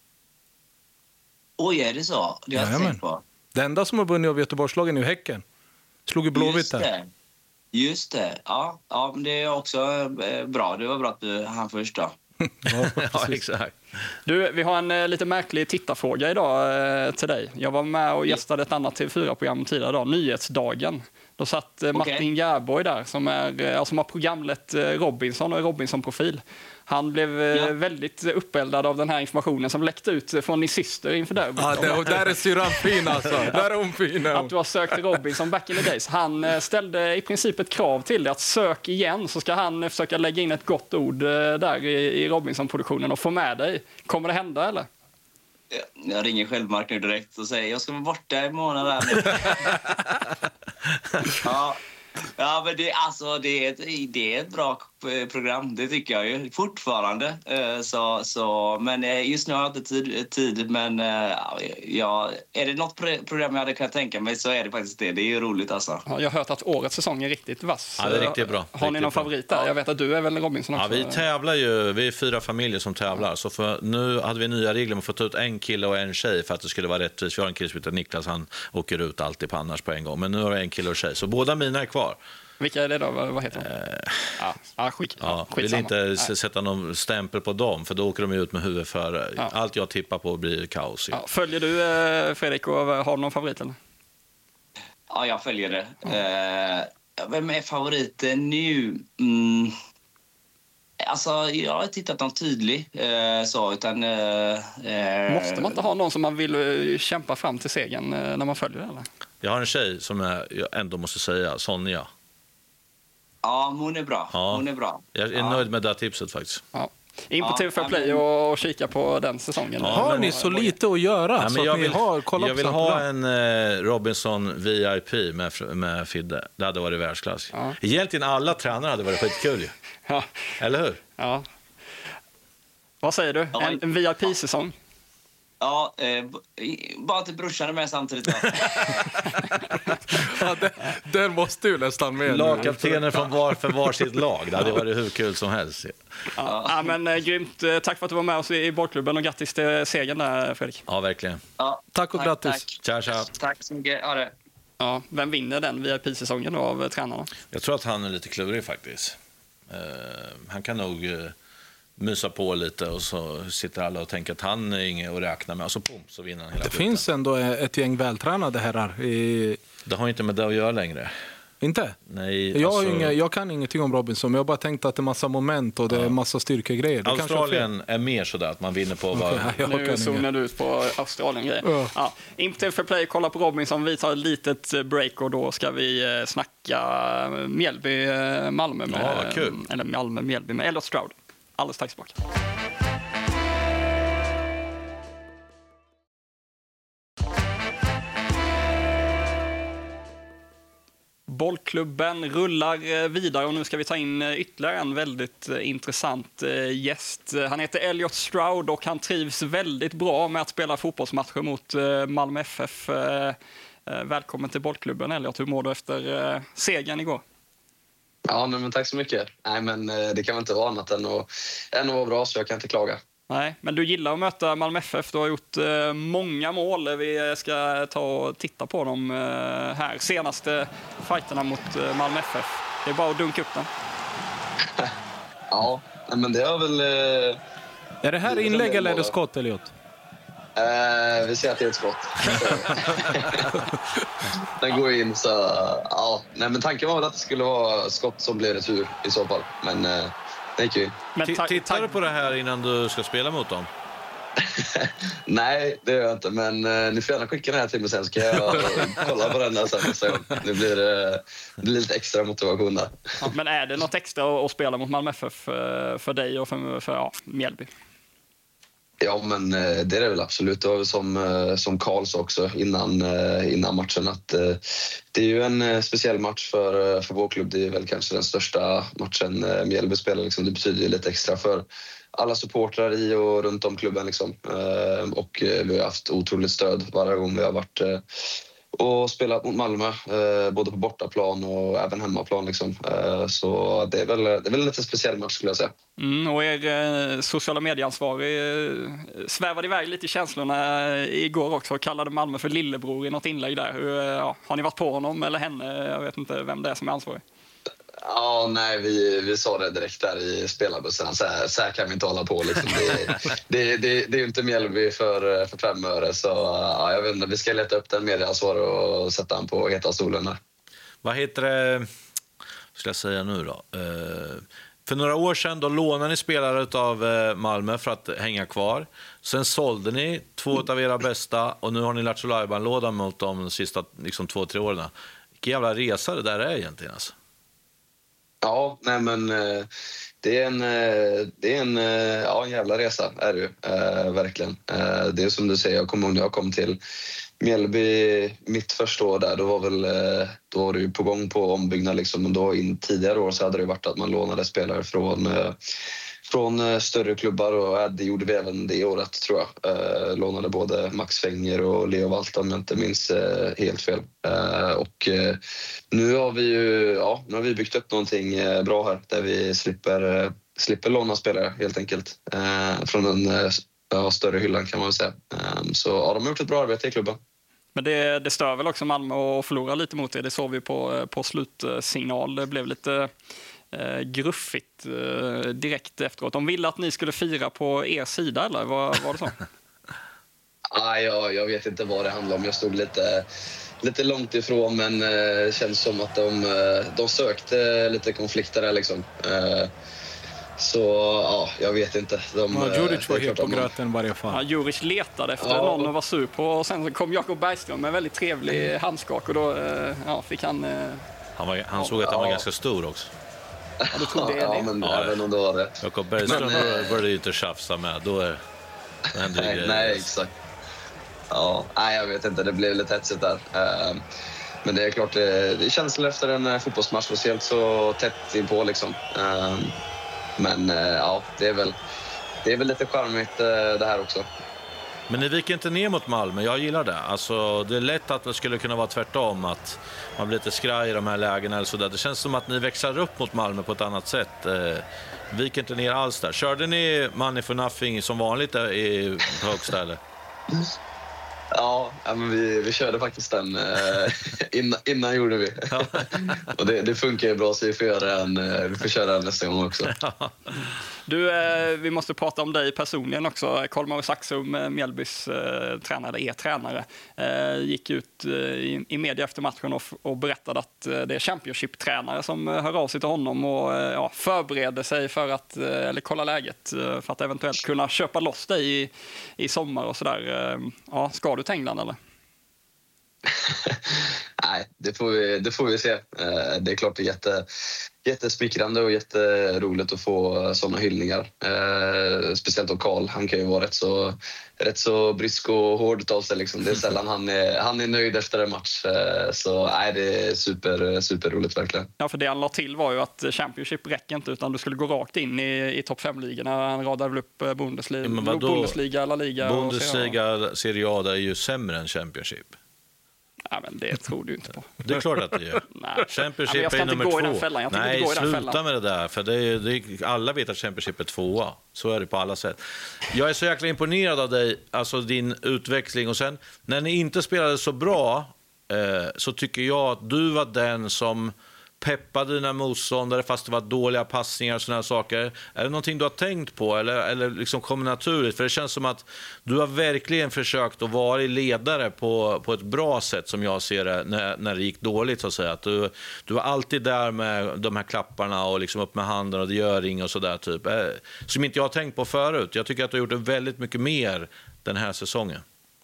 Oj, är det så? Det har jag tänkt på. Det enda som har vunnit av Göteborgslagen är ju Häcken. Slog ju Blåvitt där. Just det. Ja, ja, men det är också bra. Det var bra att du hann först då. Ja, exakt. Du, vi har en eh, lite märklig tittarfråga idag eh, till dig. Jag var med och gästade ett annat T V fyra-program tidigare idag, Nyhetsdagen. Då satt eh, Martin okay. Järborg där som, är, eh, som har programlet eh, Robinson och Robinson-profil. Han blev eh, ja. väldigt uppeldad av den här informationen som läckte ut från din syster inför derbyt. Ja, det, och där är syrran fin alltså. Där är hon fin. Att du har sökt Robinson back in the days. Han eh, ställde i princip ett krav till dig att sök igen, så ska han eh, försöka lägga in ett gott ord eh, där i, i Robinson-produktionen och få med dig. Kommer det hända eller? Jag ringer Självmark nu direkt och säger jag ska vara borta i månaden. ja. Ja, men det, alltså, det, är ett, det är ett bra program, det tycker jag ju fortfarande. Så, så, men just nu har jag inte tid, tid men ja, är det något program jag hade kunnat tänka mig så är det faktiskt det. Det är ju roligt alltså. Ja, jag har hört att årets säsong är riktigt vass. Ja, det är riktigt bra. Har riktigt ni någon bra. favorit där? Jag vet att du är väl Robinson också. Ja, vi tävlar ju, vi är fyra familjer som tävlar. Så för, nu hade vi nya regler, man får ta ut en kille och en tjej för att det skulle vara rättvist. Vi har en kille som heter Niklas, han åker ut alltid på annars på en gång. Men nu har vi en kille och tjej, så båda mina är kvar. Vilka är det då? Vad heter de? Eh, ja, ja, skit, ja, ja, vill inte Nej. sätta någon stämpel på dem, för då åker de ut med huvudet för ja. Allt jag tippar på blir kaos. Ja, följer du eh, Fredrik och har du någon favorit eller? Ja, jag följer det. Mm. Eh, vem är favoriten nu? Mm. Alltså, jag har tittat någon tydlig eh, så, utan... Eh, Måste man inte ha någon som man vill eh, kämpa fram till segern eh, när man följer det, eller? Jag har en tjej som är, jag ändå måste säga, Sonja. Ja, hon är bra. Ja. Hon är bra. Jag är ja. nöjd med det tipset faktiskt. Ja. In på ja, T V fyra Play och, och kika på den säsongen. Ja, har ni så lite att göra? Ja, så jag att vill, ni har, kolla jag vill ha en eh, Robinson V I P med, med Fidde. Det hade varit världsklass. Ja. Egentligen alla tränare hade varit skitkul ju. Ja. Eller hur? Ja. Vad säger du? Ja. En, en V I P-säsong? Ja, eh, bara till brorsan är med samtidigt. ja, den, den måste ju nästan med. Lagkaptener från var för varsitt lag. Det hade varit hur kul som helst. Ja, ja men eh, grymt. Tack för att du var med oss i bollklubben och grattis till segern där, Fredrik. Ja, verkligen. Ja, tack och tack, grattis. Tack. Tja, tja. Tack så mycket. Ja, det. Ja, vem vinner den V I P-säsongen då av tränarna? Jag tror att han är lite klurig faktiskt. Uh, han kan nog... Uh, mysa på lite och så sitter alla och tänker att han är inget att räkna med och så pum, så vinner han hela Det skiten. finns ändå ett gäng vältränade herrar i... Det har inte med det att göra längre. Inte? Nej, jag, har alltså, inga, jag kan ingenting om Robinson, men jag har bara tänkt att det är massa moment och det är massa styrkegrejer. Det Australien är mer sådär att man vinner på vad... Okay, jag nu zonar du ut på Australien-grejer. Ja. Ja. Inte för play, kolla på Robinson. Vi tar ett litet break och då ska vi snacka Mjällby-Malmö med, ja, kul. eller Malmö-Mjällby med Elliot Stroud. Alldeles strax tillbaka. Bollklubben rullar vidare och nu ska vi ta in ytterligare en väldigt intressant gäst. Han heter Elliot Stroud och han trivs väldigt bra med att spela fotbollsmatcher mot Malmö F F. Välkommen till Bollklubben, Elliot. Hur mår du efter segern igår? Ja, men tack så mycket. Nej, men det kan väl inte vara annat än att, än att vara bra, så jag kan inte klaga. Nej, men du gillar att möta Malmö F F. Du har gjort eh, många mål. Vi ska ta och titta på dem eh, här. Senaste fighterna mot eh, Malmö F F. Det är bara att dunka upp den. Ja, men det har väl... Eh, är det här inlägg eller är det skott, Elliot? Eh, vi ser att det är ett skott. Den går in, så... Ja, nej, men tanken var väl att det skulle vara skott som blev retur i så fall. Men... Eh, Tittar du på det här innan du ska spela mot dem? Nej, det gör jag inte. Men eh, ni får gärna skicka den här till mig sen, så kan jag kolla på den där sen. Så nu blir det, det blir lite extra motivation där. Ja, men är det något extra att spela mot Malmö F F för dig och för, för ja, Mjällby? Ja, men det är det väl absolut. Det var väl som, som Karl sa också innan, innan matchen, att det är ju en speciell match för, för vår klubb. Det är väl kanske den största matchen Mjällby spelar. Liksom. Det betyder ju lite extra för alla supportrar i och runt om klubben. Liksom. Och vi har haft otroligt stöd varje gång vi har varit och spelat mot Malmö, både på bortaplan och även hemmaplan. Liksom. Så det är, väl, det är väl en lite speciell match, skulle jag säga. Mm, och er eh, sociala medieansvarig eh, svävade iväg lite i känslorna eh, igår också och kallade Malmö för lillebror i något inlägg där. Hur, eh, ja, har ni varit på honom eller henne? Jag vet inte vem det är som är ansvarig. Ja, nej, vi, vi sa det direkt där i spelarbussen. Så här, så här kan vi inte hålla på. Liksom. Det, det, det, det är ju inte Mjällby för, för fem öre. Så ja, jag vet inte, vi ska leta upp den medieansvarig och sätta han på heta stolen där. Vad heter det, ska jag säga nu då? Uh... För några år sedan då lånade ni spelare av Malmö för att hänga kvar. Sen sålde ni två av era bästa och nu har ni Lattjo Lajban-lådan mot de sista liksom, två, tre åren. Vilken jävla resa det där är egentligen alltså. Ja, nej men det är en, det är en, ja, en jävla resa är det ju, äh, verkligen. Äh, det är som du säger, jag kommer ihåg när jag kom till Mjällby mitt första år där, då var väl då var det ju på gång på ombyggnad liksom, och då in tidigare år så hade det varit att man lånade spelare från från större klubbar, och det gjorde vi även det året tror jag. Eh, lånade både Max Fenger och Leo Walta, om jag inte minns eh, helt fel. Eh, och eh, nu har vi ju ja, nu har vi byggt upp någonting eh, bra här där vi slipper eh, slipper låna spelare helt enkelt eh, från en eh, ja, större hyllan kan man väl säga. Eh, så ja, de har gjort ett bra arbete i klubben. Men det, det stör väl också Malmö att förlora lite mot det. Det såg vi på, på slutsignal. Det blev lite eh, gruffigt eh, direkt efteråt. De ville att ni skulle fira på er sida, eller var, var det så? ah, ja, jag vet inte vad det handlar om. Jag stod lite, lite långt ifrån, men det eh, känns som att de, de sökte lite konflikter där liksom. Eh, Så ja, jag vet inte. De, ja, Djuric var helt på gröten varje fall. Ja, Djuric letade efter ja. någon att vara sur på. Och sen så kom Jakob Bergström med en väldigt trevlig handskak. Och då ja, fick han... Han, var, han såg att han var ja. ganska stor också. Ja, du tog det, ja, det. men ja, även om det var det. Jakob Bergström men, började ju inte tjafsa med. Då är det händer nej, grejer. Nej, exakt. Ja, nej, jag vet inte. Det blev lite hetsigt där. Men det är klart, det, det känns efter en fotbollsmatch. Speciellt så tätt inpå liksom. Men ja, det är väl, det är väl lite charmigt det här också. Men ni viker inte ner mot Malmö, jag gillar det. Alltså, det är lätt att det skulle kunna vara tvärtom, att man blir lite skraj i de här lägena eller sådär. Det känns som att ni växlar upp mot Malmö på ett annat sätt. Eh, viker inte ner alls där. Körde ni Money for Nothing som vanligt i högsta eller? Ja, men vi, vi körde faktiskt den eh, innan, innan gjorde vi. Ja. Och det, det funkar ju bra så vi får, göra en, vi får köra den nästa gång också. Ja. Du, eh, vi måste prata om dig personligen också. Kolmar Saxum, Mjällbys eh, tränare, är tränare, eh, gick ut eh, i, i media efter matchen och, och berättade att eh, det är Championship-tränare som eh, hör av sig till honom och eh, ja, förbereder sig för att, eh, eller kolla läget eh, för att eventuellt kunna köpa loss dig i, i sommar och sådär. Eh, ja, ska du till England eller? Nej, det får vi, det får vi se. Det är klart det är jätte, jättesmickrande och jätteroligt att få sådana hyllningar. Speciellt av Karl. Han kan ju vara rätt så, rätt så brysk och hård av sig. Liksom. Det är sällan han är, han är nöjd efter en match. Så nej, det är super, superroligt verkligen. Ja, för det han la till var ju att Championship räcker inte utan du skulle gå rakt in i, i topp fem-ligorna. Han radade upp Bundesliga, ja, Bundesliga, La Liga. Bundesliga, och Serie A är ju sämre än Championship. Ja, men det tror du inte på. Det är klart att det gör. Nej. Championship ja, är nummer två. Jag Nej, inte sluta med det där. För det är, det är, alla vet att Championship är tvåa. Så är det på alla sätt. Jag är så jäkla imponerad av dig, alltså din utväxling. Och sen, när ni inte spelade så bra eh, så tycker jag att du var den som peppade dina motståndare fast det var dåliga passningar och såna här saker. Är det någonting du har tänkt på eller, eller liksom kommer naturligt? För det känns som att du har verkligen försökt att vara ledare på, på ett bra sätt som jag ser det när, när det gick dåligt så att säga. Att du, du var alltid där med de här klapparna och liksom upp med handen och det gör ring och sådär typ. Som inte jag har tänkt på förut. Jag tycker att du har gjort det väldigt mycket mer den här säsongen.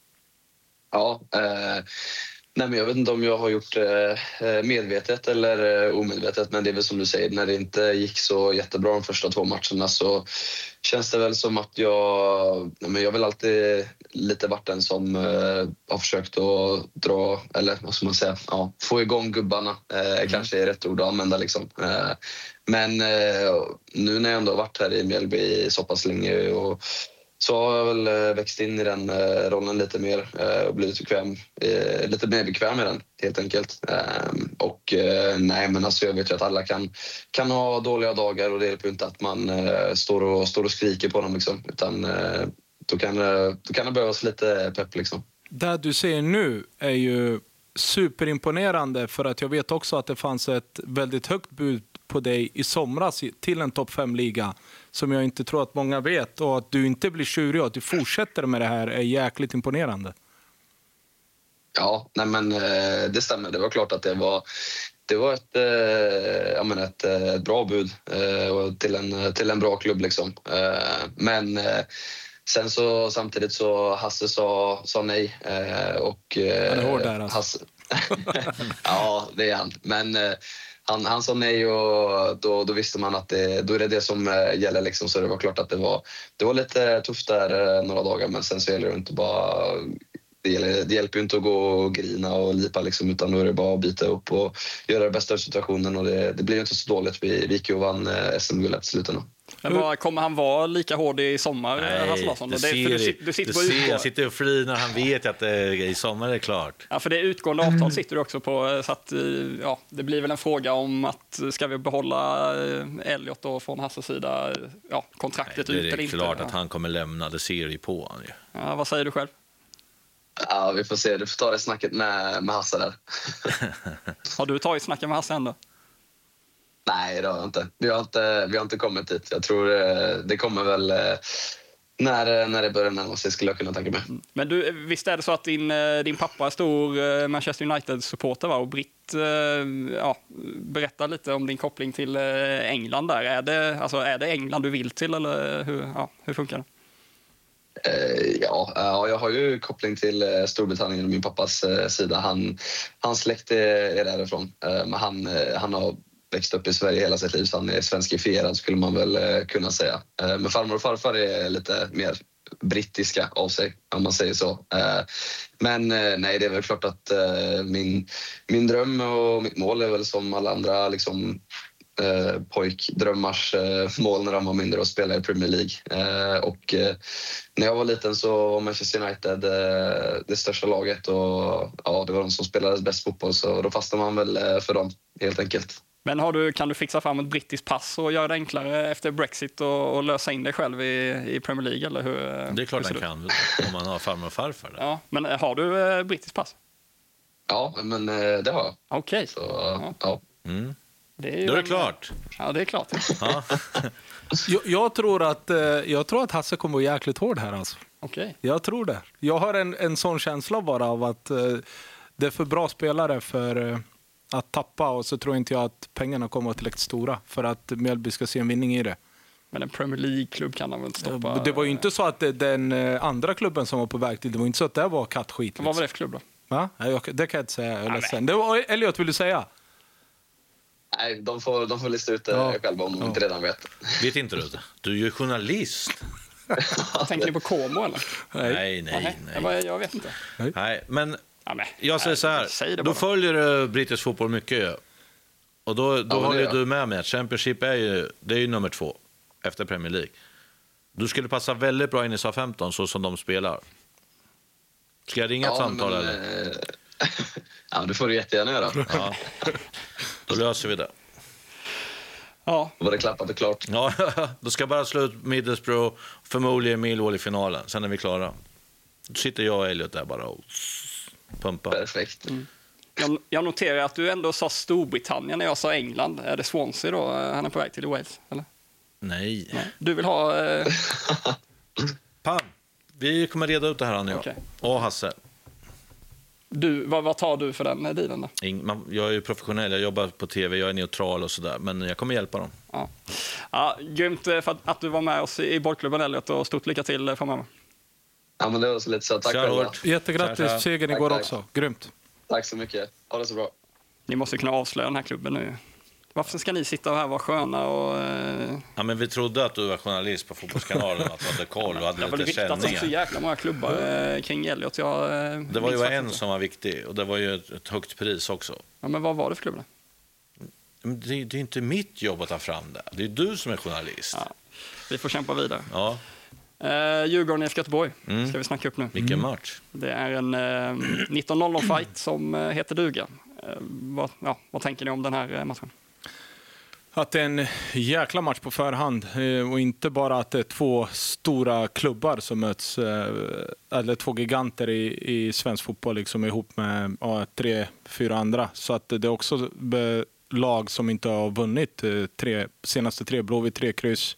Ja, eh... Nej, men jag vet inte om jag har gjort det medvetet eller omedvetet, men det är väl som du säger, när det inte gick så jättebra de första två matcherna så känns det väl som att jag, men jag har väl alltid lite varit den som eh, har försökt att dra, eller vad ska man säga, ja, få igång gubbarna, eh, mm. kanske är rätt ord att använda liksom. Eh, men eh, nu när jag ändå har varit här i Mjällby så pass länge och så har jag väl växt in i den rollen lite mer och blivit bekväm, lite mer bekväm med den helt enkelt. Och nej, men alltså jag vet ju att alla kan, kan ha dåliga dagar och det är inte att man står och, står och skriker på dem liksom, utan då kan, då kan det behövas lite pepp liksom. Det du ser nu är ju superimponerande för att jag vet också att det fanns ett väldigt högt bud på dig i somras till en topp fem-liga som jag inte tror att många vet, och att du inte blir tjurig och att du fortsätter med det här är jäkligt imponerande. Ja, nej men det stämmer. Det var klart att det var det var ett, jag menar ett, ett bra bud till en, till en bra klubb liksom. Men sen så samtidigt så Hasse sa, sa nej och han är hård där alltså. Hasse, ja, det är han. Men Han, han sa nej och då, då visste man att det, då är det det som gäller liksom, så det var klart att det var, det var lite tufft där några dagar, men sen så gäller det inte bara, det, gäller, det hjälper ju inte att gå och grina och lipa liksom, utan då är det bara att bita upp och göra det bästa av situationen och det, det blir ju inte så dåligt. Vi, vi gick ju och vann S M-guld efter slutändan. Men var, kommer han vara lika hård i sommar? Nej, Hasse det, det ser du, du, sitter du ser, jag sitter och flinar, han vet att det är, i sommar är det klart. Ja, för det utgående avtal sitter du också på, så att, ja, det blir väl en fråga om att ska vi behålla Elliot då från Hasses sida, ja, kontraktet Nej, ut eller inte? Det är klart att han kommer lämna, det ser ju på han ju. Ja, vad säger du själv? Ja, vi får se, du får ta det snacket med, med Hasse där. Har du tagit snacket med Hasse ändå? Nej, det har jag inte. Vi har inte, vi har inte kommit dit. Jag tror det kommer väl när, när det börjar närma sig, skulle jag kunna tänka mig. Men du, visst är det så att din, din pappa är stor Manchester United-supporter, va? Och Britt, ja, berätta lite om din koppling till England där. Är det, alltså, är det England du vill till eller hur, ja, hur funkar det? Ja, jag har ju koppling till Storbritannien och min pappas sida. Han, hans släkt är därifrån. Men han, han har växt upp i Sverige hela sitt liv, så han är svenskifierad skulle man väl kunna säga. Men farmor och farfar är lite mer brittiska av sig, om man säger så. Men nej, det är väl klart att min, min dröm och mitt mål är väl som alla andra liksom, eh, pojkdrömmars eh, mål när de var mindre och spelade i Premier League. Eh, och eh, när jag var liten så var Manchester United eh, det största laget och ja, det var de som spelade bäst fotboll, så då fastnade man väl eh, för dem helt enkelt. Men har du, kan du fixa fram ett brittiskt pass och göra det enklare efter Brexit och, och lösa in dig själv i, i Premier League? Eller hur, Det är klart hur han kan, om man har farmor och farfar. Där. Ja, men har du eh, brittiskt pass? Ja, men eh, det har jag. Okej. Så, ja. Ja. Mm. Det är ju Då är det en- klart. Ja, det är klart. Ja. Jag, jag, tror att, eh, jag tror att Hasse kommer att vara jäkligt hård här. Alltså. Okej. Jag tror det. Jag har en, en sån känsla bara av att eh, det är för bra spelare för eh, att tappa. Och så tror inte jag att pengarna kommer att vara tillräckligt stora för att Mjällby ska se en vinning i det. Men en Premier League-klubb kan han väl inte stoppa? Det var ju inte så att det, den eh, andra klubben som var på väg till, det var inte så att det var kattskit. Vad var det för klubb då? Va? Nej, jag, det kan jag inte säga. Jag är Ja, ledsen. Det var, Elliot, vill du säga? Nej, de får, de får lista ut det Ja. själva om de Ja. inte redan vet. Vet inte du det? Du är ju journalist. Tänker ni på Como eller? Nej, nej, Jag, nej. bara, jag vet inte. Nej, men Ja, men, jag säger så här. Säg det Då bara. följer du brittisk fotboll mycket ju. Och då, då Ja, men det håller gör jag. du med mig att Championship är ju, det är ju nummer två efter Premier League. Du skulle passa väldigt bra in i S A femton så som de spelar. Ska jag ringa ett samtal men, eller? eh, ja, det får du jättegärna göra. Ja. Då löser vi det. Ja, Då var det klappat och klart. Ja, då ska jag bara slå ut Middlesbrough, förmodligen Millwall i finalen. Sen är vi klara. Då sitter jag och Elliot där bara och pumpar. Perfekt. jag, jag noterar att du ändå sa Storbritannien när jag sa England. Är det Swansea då? Han är på väg till Wales, eller? Nej. Nej. Du vill ha... Eh, Pam. Vi kommer reda ut det här, Anja. Okej. Och Hasse. du, vad, vad tar du för den eh, dealen då? Ing- man, jag är ju professionell, jag jobbar på tv, jag är neutral och sådär. Men jag kommer hjälpa dem. Ja. Ja, grymt eh, för att, att du var med oss i bollklubben, Elliot, och stort lycka till eh, framöver. Ja, men det var så lite så. Tack Kör själva. hårt. Jättegrattis Tja, tja. till segern Tack, igår tack. också. Grymt. Tack så mycket. Ha det så bra. Ni måste kunna avslöja den här klubben nu. Varför ska ni sitta här och vara sköna och... Eh, Ja, men vi trodde att du var journalist på Fotbollskanalen, att du hade koll och det hade har väl lite riktats också känningar. jäkla många klubbar eh, kring Elliot. Jag, eh, Det var ju minns bara faktiskt en inte. som var viktig och det var ju ett, ett högt pris också. Ja, men vad var det för klubbar? Men det, det är inte mitt jobb att ta fram det. Det är du som är journalist. Ja. Vi får kämpa vidare. Ja, Eh, Djurgården i Göteborg Mm. ska vi snacka upp nu. vilken match. Det är en eh, nitton noll noll-fight som eh, heter duga. Eh, vad, ja, vad tänker ni om den här eh, matchen? Att det är en jäkla match på förhand eh, och inte bara att det är två stora klubbar som möts, eh, eller två giganter i, i svensk fotboll liksom, ihop med ja, tre, fyra andra. Så att det är också be, lag som inte har vunnit eh, tre, senaste tre, Blåvitt tre kryss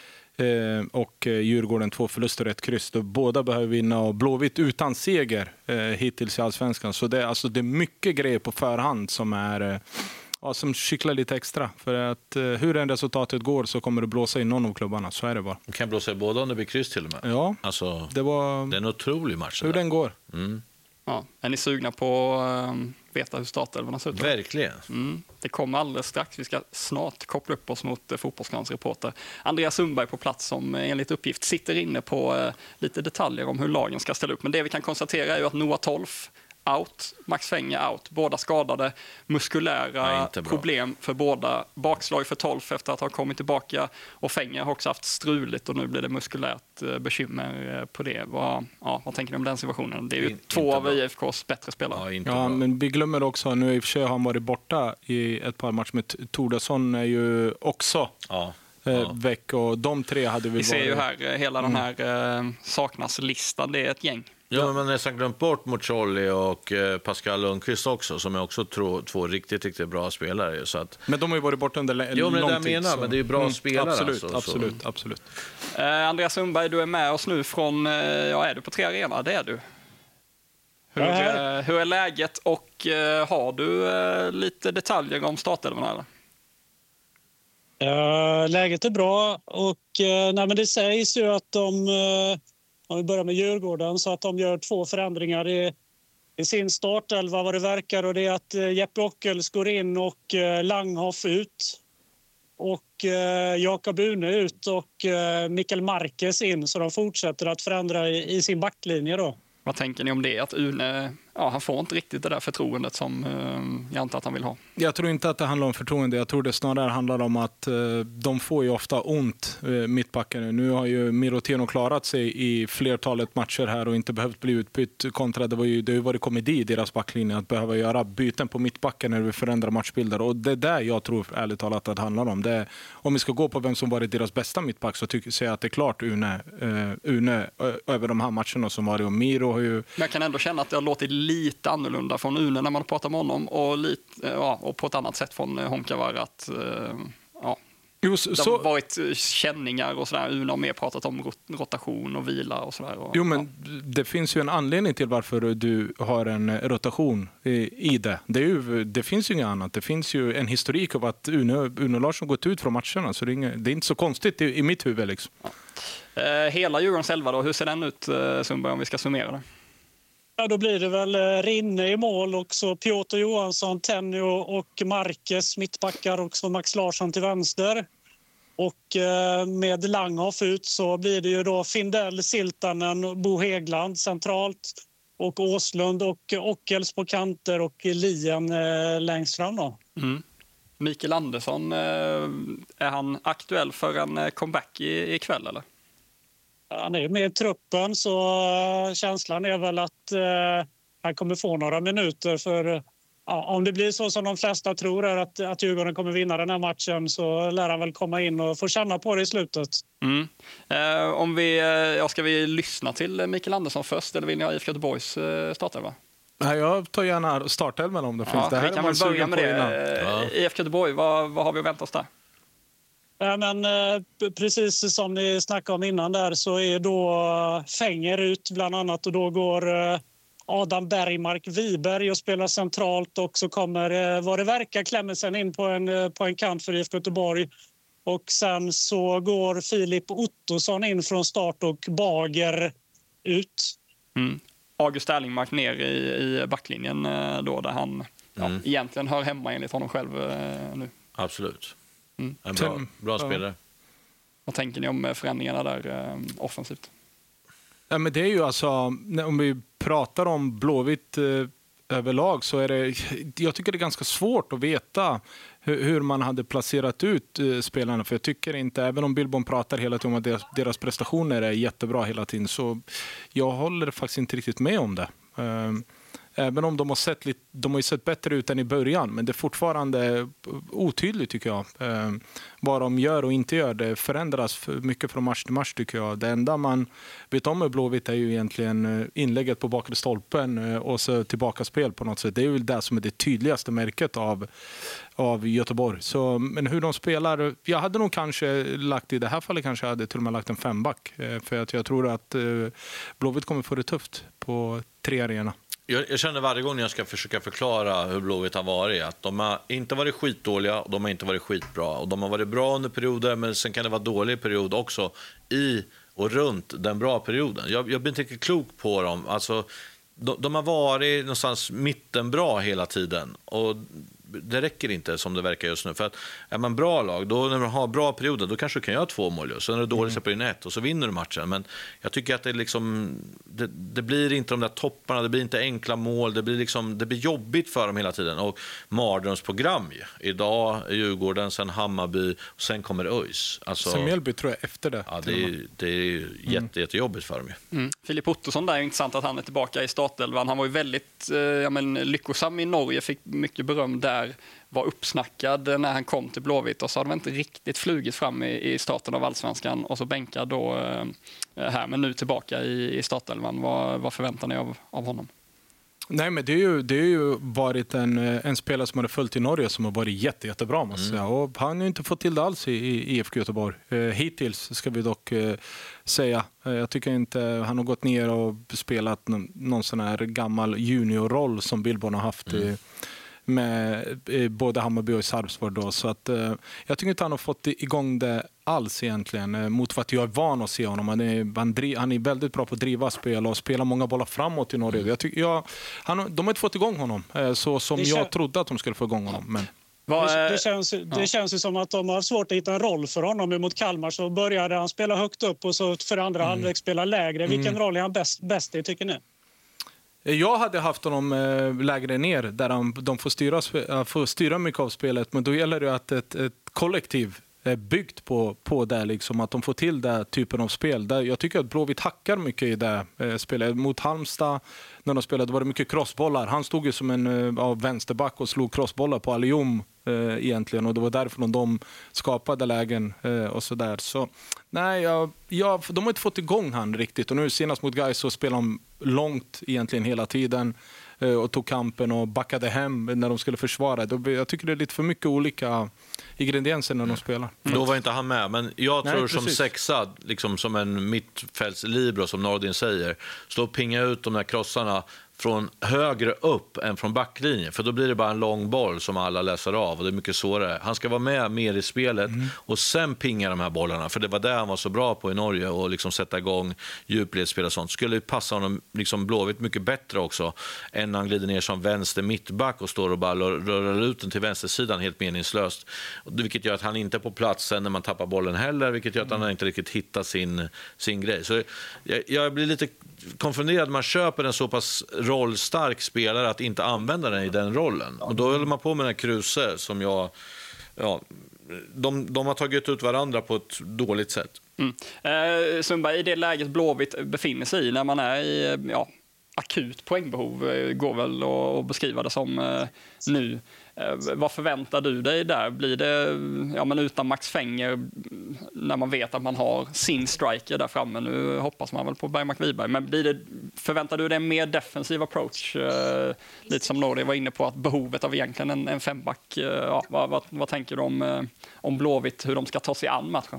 eh, och eh, Djurgården två förluster och ett kryss. Då båda behöver vinna och Blåvitt utan seger eh, hittills i Allsvenskan. Så det, alltså, det är mycket grejer på förhand som är eh, Ja, som kittlar lite extra. För att eh, hur den resultatet går så kommer det blåsa in någon av klubbarna. Så är det bara. Du kan blåsa i båda om det blir kryss till och med. Ja, Alltså, det var det är en otrolig match. det hur där. den går. Mm. Ja. Är ni sugna på att eh, veta hur startelvorna ser ut? då? Verkligen. Mm. Det kommer alldeles strax. Vi ska snart koppla upp oss mot eh, Fotbollskanals reporter Andreas Sundberg på plats som eh, enligt uppgift sitter inne på eh, lite detaljer om hur lagen ska ställa upp. Men det vi kan konstatera är ju att Noah Tolf out, Max Fenger out, båda skadade, muskulära Nej, inte bra. problem för båda, bakslag för Tolf efter att ha kommit tillbaka och Fenger har också haft struligt och nu blir det muskulärt eh, bekymmer eh, på det. Vad, ja, vad tänker ni om den situationen? Det är ju In- två inte av bra. I F K:s bättre spelare. Ja, inte Ja, bra. men vi glömmer också, nu i och för sig har han varit borta i ett par matcher, med Tordasson är ju också Ja. eh, Ja. väck och de tre hade vi Vi ser varit... ju här eh, hela den här eh, saknas-listan, det är ett gäng. Ja, men man har nästan glömt bort Mucolli och eh, Pascal Lundqvist också, som är också tro, två riktigt, riktigt bra spelare. Så att, Men de har ju varit borta under lä- Jo, men det lång där tid. menar, så- men det är ju bra spelare, Absolut, alltså, så- absolut, absolut. Eh, Andreas Sundberg, du är med oss nu från, eh, ja, är du på Tre Arena? Det är du. Hur, Jag är här. eh, hur är läget och eh, har du eh, lite detaljer om startelvorna eller? Uh, läget är bra och uh, nej, men det sägs ju att de, uh, om vi börjar med Djurgården, så att de gör två förändringar i, i sin startelva vad det verkar, och det är att uh, Jeppe Ockels går in och uh, Langhoff ut och uh, Jakob Une ut och uh, Mikael Marquez in, så de fortsätter att förändra i, i sin backlinje då. Vad tänker ni om det? Att Une ja, han får inte riktigt det där förtroendet som eh, jag antar att han vill ha. Jag tror inte att det handlar om förtroende. Jag tror det snarare handlar om att eh, de får ju ofta ont, eh, mittbackarna. Nu har ju Miroteno klarat sig i flertalet matcher här och inte behövt bli utbytt kontra. Det var ju det har ju varit komedi i deras backlinje att behöva göra byten på mittbacken när vi förändrar matchbilder. Och det är där jag tror ärligt talat att det handlar om. Det är, om vi ska gå på vem som varit deras bästa mittback så tycker jag att det är klart Une, eh, Une ö, över de här matcherna som varit. Och Miro har ju... Men jag kan ändå känna att det har låtit lite annorlunda från Une när man pratar med honom och, lite, ja, och på ett annat sätt från Honkavar att ja, jo, så, det har varit känningar och sådär. Une har mer pratat om rotation och vila och sådär. Och, jo, men ja. Det finns ju en anledning till varför du har en rotation i, i det. Det, är ju, det finns ju inget annat. Det finns ju en historik av att Une, Une Larsson gått ut från matcherna. Så det är, inga, det är inte så konstigt i, i mitt huvud. Liksom. Ja. Eh, hela Djurgårdens elva då, hur ser den ut, eh, Sundberg, om vi ska summera det? Ja, då blir det väl Rinne i mål och så Piotr Johansson, Tenjo och Marquez mittbackar och så Max Larsson till vänster. Och eh, med Langhoff ut så blir det ju då Findell, Siltanen, Bo Hegland centralt och Åslund och Ockels på kanter och Lien eh, längst fram då. Mm. Mikael Andersson, eh, är han aktuell för en comeback i, ikväll eller? Han är med i truppen så känslan är väl att eh, han kommer få några minuter för ja, om det blir så som de flesta tror är att, att Djurgården kommer vinna den här matchen så lär han väl komma in och få känna på det i slutet. Mm. Eh, om vi, ja, ska vi lyssna till Mikael Andersson först eller vill ni ha I F K Göteborgs eh, startelva? Nej, jag tar gärna startelvan om det finns. Ja, Det här vi kan väl börja med det. Ja. I F K Göteborg, vad, vad har vi att vänta oss där? Ja, men, eh, precis som ni snackade om innan där så är då Fänger ut bland annat och då går eh, Adam Bergmark Wiberg och spelar centralt och så kommer eh, vad det verkar Klemmensen in på en, eh, på en kant för I F K Göteborg. Och sen så går Filip Ottosson in från start och Bager ut. Mm. August Erlingmark ner i, i backlinjen eh, då där han mm. ja, egentligen hör hemma enligt honom själv eh, nu. Absolut. Mm. En bra, bra spelare. Vad tänker ni om förändringarna där eh, offensivt? Ja, men det är ju alltså, om vi pratar om Blåvitt eh, överlag så är det, jag tycker det är ganska svårt att veta hur, hur man hade placerat ut eh, spelarna. För jag tycker inte, även om Billborn pratar hela tiden om att deras, deras prestationer är jättebra hela tiden, så jag håller faktiskt inte riktigt med om det. Eh, Även om de har sett lite, de har ju sett bättre ut än i början, men det är fortfarande otydligt tycker jag. Eh, vad de gör och inte gör, det förändras för mycket från match till match tycker jag. Det enda man vet om med Blåvitt är ju egentligen inlägget på bakre stolpen och så tillbaka spel på något sätt. Det är ju det som är det tydligaste märket av, av Göteborg. Så, men hur de spelar, jag hade nog kanske lagt i det här fallet kanske jag hade till och med lagt en femback. Eh, för att jag tror att eh, Blåvitt kommer få det tufft på tre arenorna. Jag, jag känner varje gång jag ska försöka förklara hur Blåvitt har varit att de har inte varit skitdåliga och de har inte varit skitbra. Och de har varit bra under perioder, men sen kan det vara dålig period också i och runt den bra perioden. Jag, jag blir inte riktigt klok på dem. Alltså, de, de har varit någonstans mittenbra hela tiden och det räcker inte som det verkar just nu. För att är man bra lag, då när man har bra perioder, då kanske du kan göra två mål. Så när det är dåligt släpper in ett och så vinner du matchen. Men jag tycker att det liksom det, det blir inte de där topparna, det blir inte enkla mål, det blir liksom det blir jobbigt för dem hela tiden. Och mardrömsprogram ju. Idag Djurgården, sen Hammarby och sen kommer ÖIS. Alltså, sen Mjällby tror jag efter det. Ja, det är, det är jätte, jättejobbigt för dem ju. Mm. Filip Ottosson där är intressant att han är tillbaka i startelvan. Han var ju väldigt eh, ja, men, lyckosam i Norge, fick mycket beröm där. Var uppsnackad när han kom till Blåvitt och så har de inte riktigt flugit fram i, i starten av Allsvenskan och så bänkad då eh, här, men nu tillbaka i, i startelvan. Vad, vad förväntar ni av, av honom? Nej, men det är ju, det är ju varit en, en spelare som har följt i Norge som har varit jätte, jättebra måste jag säga. Och han har inte fått till det alls i, i I F K Göteborg. Eh, hittills ska vi dock eh, säga. Eh, jag tycker inte han har gått ner och spelat någon, någon sån här gammal juniorroll som Billborn har haft mm. i med eh, både Hammarby och Sarpsborg då. Så att, eh, jag tycker inte han har fått igång det alls egentligen. Eh, mot vad jag är van att se honom. Han är, han, driv, han är väldigt bra på att driva spel och spela många bollar framåt i Norge. Mm. Jag tycker, jag, han, de har inte fått igång honom eh, så som jag kän... trodde att de skulle få igång honom. Men... Det, det, känns, det ja. känns ju som att de har svårt att hitta en roll för honom. Mot Kalmar så började han spela högt upp och så för andra mm. halvlek spela lägre. Vilken mm. roll är han bäst, bäst i tycker ni? Jag hade haft honom eh, lägre ner där de, de får, styra, äh, får styra mycket av spelet. Men då gäller det att ett, ett kollektiv är byggt på, på det. Liksom, att de får till den typen av spel. Där jag tycker att Blåvitt hackar mycket i det eh, spelet. Mot Halmstad när de spelade var det mycket crossbollar. Han stod ju som en eh, vänsterback och slog crossbollar på Alium eh, egentligen. Och det var därför de skapade lägen eh, och sådär. Så nej, jag, jag, de har inte fått igång han riktigt. Och nu senast mot Gais så spelade de långt egentligen hela tiden. Eh, och tog kampen och backade hem när de skulle försvara. Då, jag tycker det är lite för mycket olika ingredienser när de spelar. Mm. Då var inte han med, men jag tror Nej, som sexa, liksom som en mittfältslibero som Nordin säger, stå och pinga ut de där krossarna från högre upp än från backlinjen. För då blir det bara en lång boll som alla läser av och det är mycket svårare. Han ska vara med mer i spelet mm. och sen pinga de här bollarna. För det var det han var så bra på i Norge och liksom sätta igång djupledsspel och sånt. Skulle passa honom liksom Blåvitt mycket bättre också än när han glider ner som vänster mittback och står och bara rör ut den till vänstersidan helt meningslöst. Vilket gör att han inte är på plats sen när man tappar bollen heller. Vilket gör att han inte riktigt hittar sin, sin grej. Så jag, jag blir lite konfunderad. Man köper en så pass rollstark spelare att inte använda den i den rollen. Och då håller man på med den här Kruse som jag... Ja, de, de har tagit ut varandra på ett dåligt sätt. Mm. Eh, Sundberg, i det läget Blåvitt befinner sig i när man är i ja, akut poängbehov går väl att beskriva det som eh, nu. Eh, vad förväntar du dig där? Blir det ja, men utan Max Fenger när man vet att man har sin striker där framme? Nu hoppas man väl på Bergmark Wiberg. Men blir det, förväntar du dig en mer defensiv approach? Eh, lite som Nordi var inne på, att behovet av egentligen en, en femback. Eh, ja, vad, vad, vad tänker du om, eh, om Blåvitt, hur de ska ta sig an matchen?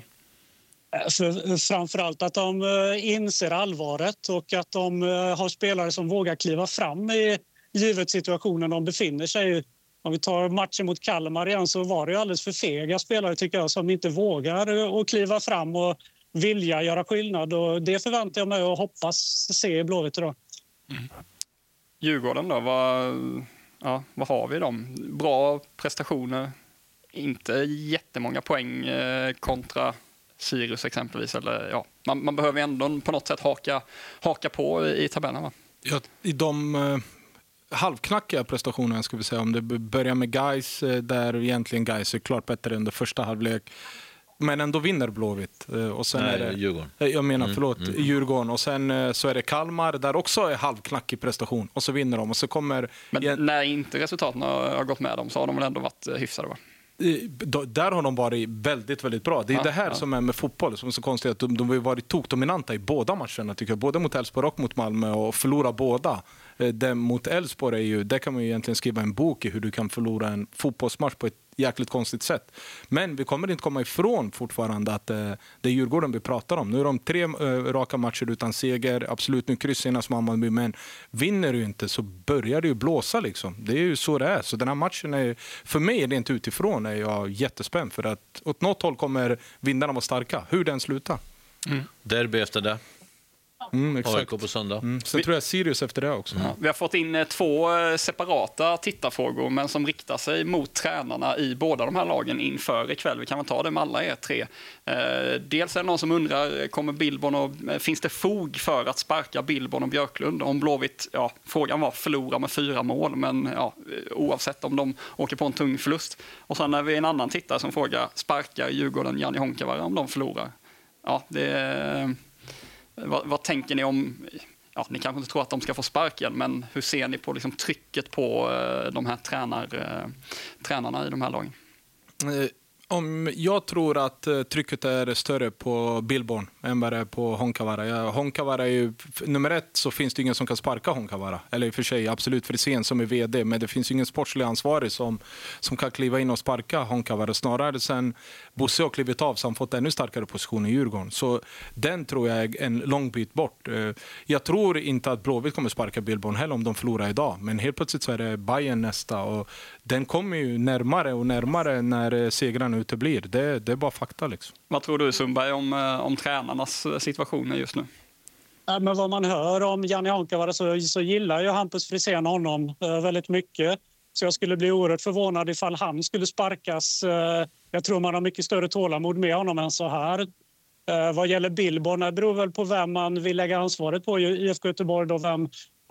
För, framförallt att de inser allvaret och att de har spelare som vågar kliva fram i givet situationen de befinner sig i. Om vi tar matchen mot Kalmar igen så var det ju alldeles för fega spelare tycker jag som inte vågar att kliva fram och vilja göra skillnad. Och det förväntar jag mig och hoppas se i Blåvitt idag. Mm. Djurgården då, vad, ja, vad har vi dem? Bra prestationer, inte jättemånga poäng eh, kontra Sirius exempelvis. Eller, ja, man, man behöver ändå på något sätt haka, haka på i, i tabellen. Va? Ja, i de eh, halvknackiga prestationerna ska vi säga. Om det börjar med Gais eh, där egentligen Gais är klart bättre än det första halvlek. Men ändå vinner Blåvitt. Eh, och sen Nej, är det, Djurgården. Eh, jag menar, mm, förlåt, mm. Djurgården. Och sen eh, så är det Kalmar där också är halvknackig prestation. Och så vinner de. Och så kommer... Men igen, när inte resultaten har, har gått med dem så har de väl ändå varit hyfsade, va? Där har de varit väldigt, väldigt bra. Det är ja, det här ja. som är med fotboll som är så konstigt. Att de, de har varit tokdominanta i båda matcherna tycker jag. Både mot Elfsborg och mot Malmö och förlora båda. Det mot Elfsborg är ju, där kan man ju egentligen skriva en bok i hur du kan förlora en fotbollsmatch på ett jäkligt konstigt sätt. Men vi kommer inte komma ifrån fortfarande att eh, det är Djurgården vi pratar om. Nu är de tre eh, raka matcher utan seger. Absolut nu kryss senast med Hammarby. Men vinner du inte så börjar det ju blåsa liksom. Det är ju så det är. Så den här matchen är, för mig rent utifrån är jag jättespänd. För att åt något håll kommer vinnarna vara starka. Hur den slutar. Mm. Derby efter det. Mm, exakt. A I K på söndag. Mm. Sen vi, tror jag Sirius efter det också. Ja, vi har fått in två separata tittarfrågor men som riktar sig mot tränarna i båda de här lagen inför ikväll. Vi kan väl ta det med alla er tre. Eh, dels är det någon som undrar, kommer Billborn och, finns det fog för att sparka Billborn och Björklund? Om Blåvitt, ja, frågan var förlora med fyra mål, men ja, oavsett om de åker på en tung förlust. Och sen är vi en annan tittare som frågar, sparkar Djurgården Jani Honkavara om de förlorar? Ja, det är... Vad, vad tänker ni om, ja, ni kanske inte tror att de ska få sparken, men hur ser ni på liksom, trycket på uh, de här tränar, uh, tränarna i de här lagen? Eh, om, jag tror att uh, trycket är större på Billborn än vad det är på Honkavara. Ja, Honkavara är ju, nummer ett så finns det ingen som kan sparka Honkavara. Eller i och för sig absolut Frisén som är vd, men det finns ingen sportslig ansvarig som, som kan kliva in och sparka Honkavara. Snarare sen Bosse har klivit av så han fått ännu starkare position i Djurgården. Så den tror jag är en lång bit bort. Jag tror inte att Blåvitt kommer sparka Billborn heller om de förlorar idag. Men helt plötsligt så är det Bayern nästa. Och den kommer ju närmare och närmare när segrarna uteblir. Det, det är bara fakta liksom. Vad tror du Sundberg om, om tränarnas situationer just nu? Ja, men vad man hör om Jani Honkavara så, så gillar ju Hampus Frisén honom eh, väldigt mycket. Så jag skulle bli oerhört förvånad ifall han skulle sparkas. Eh, jag tror man har mycket större tålamod med honom än så här. Eh, vad gäller Billborn, det beror väl på vem man vill lägga ansvaret på i I F K Göteborg. Då vem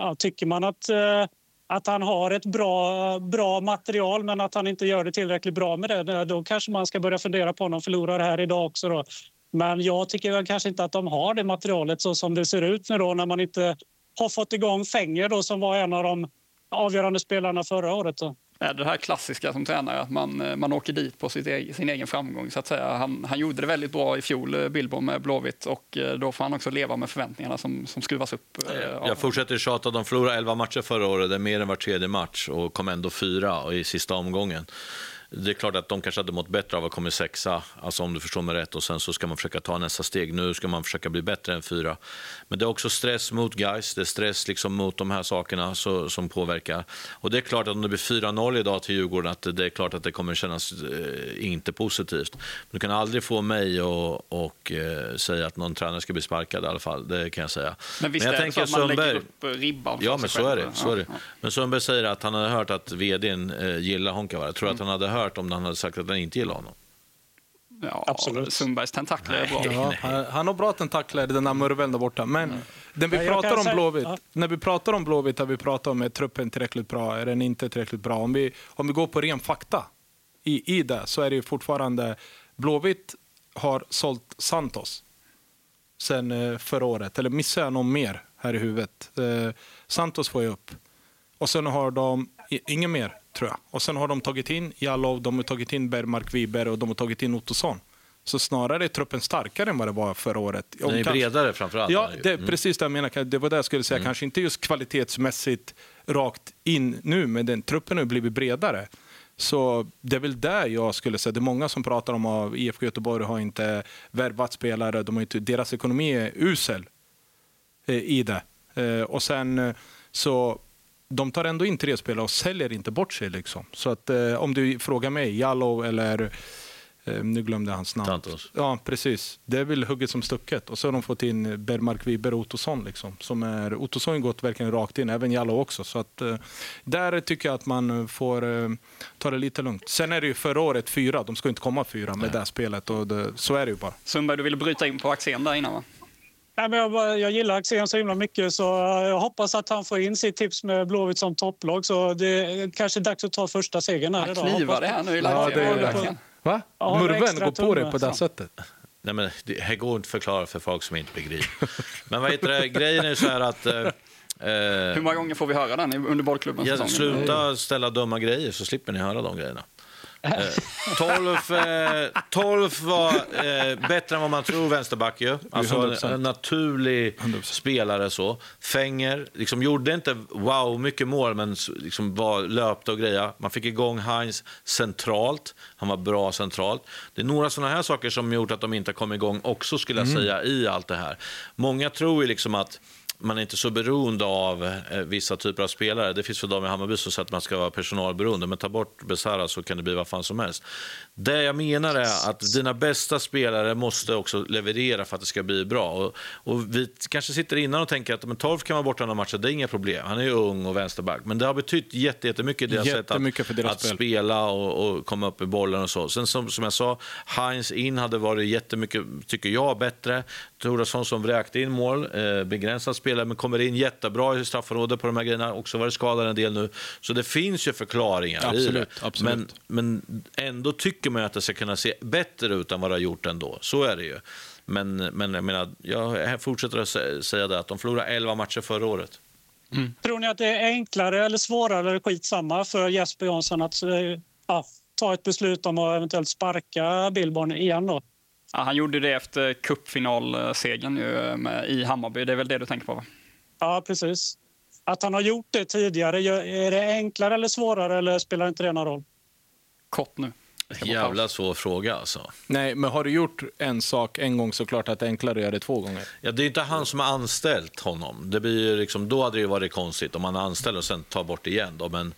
ja, tycker man att, eh, att han har ett bra, bra material men att han inte gör det tillräckligt bra med det, då kanske man ska börja fundera på om de förlorar här idag också då. Men jag tycker väl kanske inte att de har det materialet så som det ser ut nu då, när man inte har fått igång Fenger då, som var en av de avgörande spelarna förra året då. Det här klassiska som tränare, att man, man åker dit på sitt egen, sin egen framgång. Så att säga. Han, han gjorde det väldigt bra i fjol, Billborn med Blåvitt, och då får han också leva med förväntningarna som, som skruvas upp. Jag, jag fortsätter tjata, de förlorade elva matcher förra året, det är mer än var tredje match, och kom ändå fyra i sista omgången. Det är klart att de kanske hade mått bättre av att komma sexa, alltså om du förstår mig rätt, och sen så ska man försöka ta nästa steg. Nu ska man försöka bli bättre än fyra. Men det är också stress mot guys, det är stress liksom mot de här sakerna så, som påverkar. Och det är klart att om det blir fyra noll idag till Djurgården, att det är klart att det kommer kännas eh, inte positivt. Men du kan aldrig få mig att och, eh, säga att någon tränare ska bli sparkad i alla fall, det kan jag säga. Men visst men jag är det tänker så att man Sundberg, lägger upp ribban för ja, men sig så är själv. det, så är det. Ja, ja. Men Sundberg säger att han hade hört att vdn eh, gillar Honkavara. Jag tror Mm. att han hade hört om han hade sagt att han inte gillar honom. Ja, Absolut. Sundbergs tentakler är bra. Ja, han, han har bra tentakler, den där murveln där borta. Men Mm. när vi Ja, jag pratar kan om säga- Blåvitt, ja. när vi pratar om Blåvitt har vi pratat om är truppen tillräckligt bra, är den inte tillräckligt bra? Om vi, om vi går på ren fakta i, i det, så är det ju fortfarande Blåvitt har sålt Santos sen eh, förra året, eller missar jag någon mer här i huvudet? Eh, Santos får jag upp. Och sen har de i- ingen mer, tror jag. Och sen har de tagit in Jallow, de har tagit in Bergmark Wiberg och de har tagit in Ottosson. Så snarare är truppen starkare än vad det var förra året. Om Den är kanske- bredare framförallt. Ja, det är Mm. precis det jag menar. Det var det jag skulle säga. Kanske inte just kvalitetsmässigt rakt in nu, men den truppen har blivit bredare. Så det är väl där jag skulle säga. Det är många som pratar om att I F K Göteborg har inte värvat spelare. De har inte, deras ekonomi är usel eh, i det. Eh, och sen eh, så de tar ändå in tre spelare och säljer inte bort sig. Liksom. Så att eh, om du frågar mig, Jallow eller eh, nu glömde jag hans namn. Santos. Ja, precis. Det är väl hugget som stucket. Och så har de fått in Bergmark Wiberg och Ottosson. Liksom, som är, Ottosson har gått verkligen rakt in, även Jallow också. Så att, eh, där tycker jag att man får eh, ta det lite lugnt. Sen är det ju förra året fyra. De ska inte komma fyra med det här spelet. Och det, så är det ju bara. Sundberg, du ville bryta in på Axén där innan, va? Nej, men jag, bara- jag gillar Axén så himla mycket, så jag hoppas att han får in sitt tips med Blåvitt som topplag. Så det är kanske dags att ta första segern här Han idag. knivar Hoppas- det här nu i Ja, live. det är Ja, det det- verkligen. Va? Ja, Murven extra går på det tumme, på det här så. sättet. Nej, men det här går inte att förklara för folk som inte begriper. Men vad heter det? Grejen är så här att... Eh, Hur många gånger får vi höra den i- under bollklubbens ja, säsong? sluta ställa dumma grejer så slipper ni höra de grejerna. Eh, tolv, eh, tolv var eh, bättre än vad man tror, vänsterback ju. Alltså hundra en, procent. en naturlig hundra procent. spelare så. Fenger, liksom gjorde inte wow mycket mål, men liksom var löpte och greja. Man fick igång Heinz centralt. Han var bra centralt. Det är några sådana här saker som gjort att de inte kom igång också, skulle jag säga, i allt det här. Många tror ju liksom att man är inte så beroende av eh, vissa typer av spelare. Det finns för dem i Hammarby som säger att man ska vara personalberoende. Men ta bort Besara så kan det bli vad fan som helst. Det jag menar är att dina bästa spelare måste också leverera för att det ska bli bra. Och, och vi kanske sitter innan och tänker att men tolv kan vara borta några matcher, det är inga problem. Han är ju ung och vänsterback. Men det har betytt jätte, jättemycket i deras sätt Jättemycket för att, deras att spel. spela och, och komma upp i bollen och så. Sen som, som jag sa, Heinz in hade varit jättemycket, tycker jag, bättre. Torasson som vräkte in mål, eh, begränsat spelare, men kommer in jättebra i straffområdet på de här grejerna. Också varit skadad en del nu. Så det finns ju förklaringar Absolut, i det. absolut. Men, men ändå tycker man att det ska kunna se bättre ut än vad det har gjort ändå. Så är det ju. Men, men jag menar, jag fortsätter att sä- säga det att de förlorade elva matcher förra året. Tror ni att det är enklare eller svårare eller skitsamma för Jesper Jansson att eh, ja, ta ett beslut om att eventuellt sparka Billborn igen då? Ja, han gjorde det efter cupfinalsegern ju med, i Hammarby. Det är väl det du tänker på, va? Ja, precis. Att han har gjort det tidigare, gör- är det enklare eller svårare eller spelar inte det någon roll? Kort nu. Det ska vara Jävla paus. svår fråga alltså. Nej, men har du gjort en sak en gång så klart att det är enklare att göra det två gånger. Ja, det är inte han som har anställt honom. Det blir ju liksom, då hade det ju varit konstigt om han anställer och sen tar bort igen. Då. Men,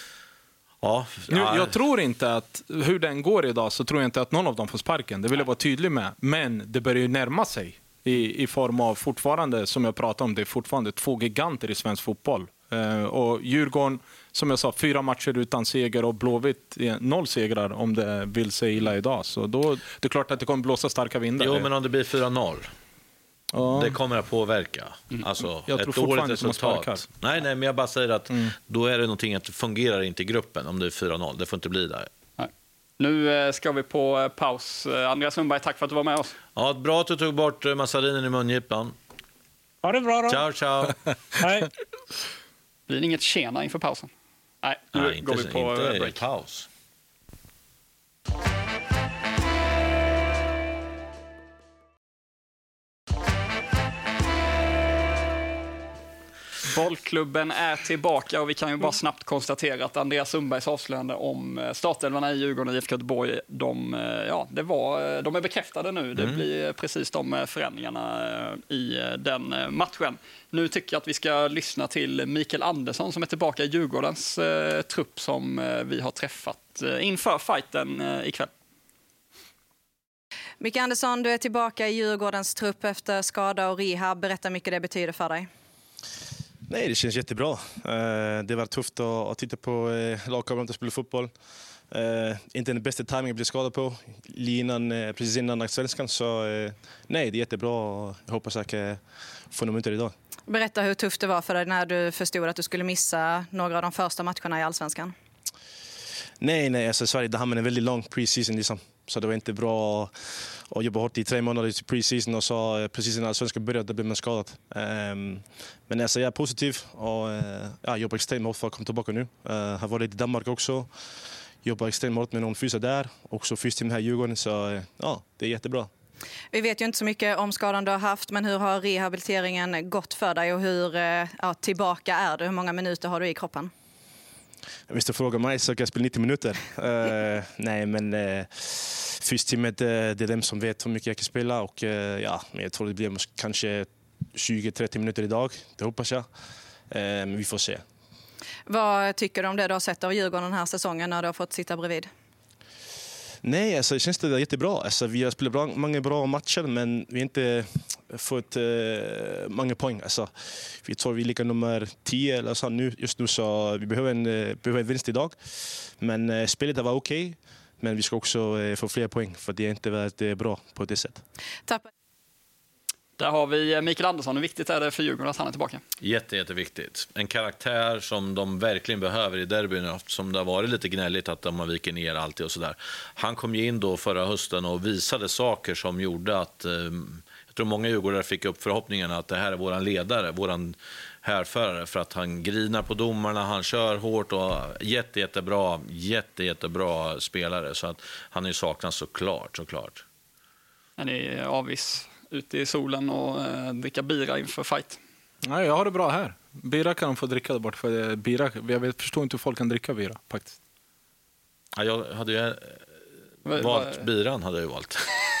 ja, Nu, ja, jag tror inte att, hur den går idag, så tror jag inte att någon av dem får sparken. Det vill jag vara tydlig med. Men det börjar ju närma sig i, i form av fortfarande, som jag pratade om, det är fortfarande två giganter i svensk fotboll. Eh, och Djurgården, som jag sa, fyra matcher utan seger och Blåvitt eh, noll segrar om det vill sig illa idag. Så då det är klart att det kommer blåsa starka vindar. Jo, men om det blir fyra noll. Ja. Det kommer att påverka. Mm. Alltså, jag ett tror dåligt fortfarande att man sparkar. resultat. Nej, nej, men jag bara säger att mm. då är det någonting att det fungerar inte i gruppen om det är fyra noll. Det får inte bli där. Nej. Nu ska vi på paus. Andreas Sundberg, tack för att du var med oss. Ja, bra att du tog bort massarinen i mungipan. Ha det bra då. Ciao, ciao. Hej. Blir det inget tjena inför pausen? Nej, nu Nej, går inte, vi på inte break. paus. Bollklubben är tillbaka och vi kan ju bara snabbt konstatera att Andreas Sundbergs avslöjande om startelvarna i Djurgården och I F K Göteborg, de, ja, det var, de är bekräftade nu. Det Mm. blir precis de förändringarna i den matchen. Nu tycker jag att vi ska lyssna till Mikael Andersson som är tillbaka i Djurgårdens eh, trupp som eh, vi har träffat eh, inför fighten eh, ikväll. Mikael Andersson, du är tillbaka i Djurgårdens trupp efter skada och rehab. Berätta hur mycket det betyder för dig. Nej, det känns jättebra. Det var tufft att titta på lagkamrater och spela fotboll. Inte den bästa timingen att bli skadad på innan, precis innan Svenskan. Så nej, det är jättebra. Jag hoppas att jag får några minuter idag. Berätta hur tufft det var för dig när du förstod att du skulle missa några av de första matcherna i Allsvenskan. Nej, nej. Alltså, Sverige det har en väldigt lång preseason liksom. Så det var inte bra att jobba hårt i tre månader i preseason och så precis när Allsvenskan började blev man skadad. Um, men alltså, jag är positiv och uh, ja, jobbar extremt hårt för att komma tillbaka nu. Uh, jag har varit i Danmark också. Jobbar extremt hårt med någon fysa där. Också fysteam här i Djurgården. Så uh, ja, det är jättebra. Vi vet ju inte så mycket om skadan du har haft, men hur har rehabiliteringen gått för dig och hur uh, ja, tillbaka är du? Hur många minuter har du i kroppen? Hvis du frågar mig så kan jag spela nittio minuter. uh, nej, men uh, fysteamet uh, det är de som vet hur mycket jag kan spela. Och, uh, ja, men jag tror det blir kanske tjugo till trettio minuter idag. Det hoppas jag. Uh, men vi får se. Vad tycker du om det du har sett av Djurgården den här säsongen när du har fått sitta bredvid? Nej, alltså, det känns det jättebra. Alltså, vi har spelat bra, många bra matcher, men vi har inte fått uh, många poäng. Alltså, vi tror vi ligger nummer tio eller så nu, just nu, så vi behöver en, uh, behöver en vinst idag. Men uh, spelet var okej, okay, men vi ska också uh, få fler poäng för det har inte varit uh, bra på det sättet. Tack. Där har vi Mikael Andersson. Hur viktigt är det för Djurgården att han är tillbaka? Jätte, jätteviktigt. En karaktär som de verkligen behöver i derbyn, som det har varit lite gnälligt att de har viker ner alltid och sådär. Han kom ju in då förra hösten och visade saker som gjorde att eh, jag tror många djurgårdare fick upp förhoppningen att det här är våran ledare, våran härförare, för att han grinar på domarna, han kör hårt och jätte, jättebra, jätte, jättebra spelare. Så att han är ju saknas såklart, såklart. Är ni avis ute i solen och eh, dricka bira inför fight? Nej, jag har det bra här. Bira kan de få dricka där bort. För bira, jag vet, förstår inte hur folk kan dricka bira faktiskt. Ja, jag hade ju eh, Va, valt va, biran, hade jag ju valt.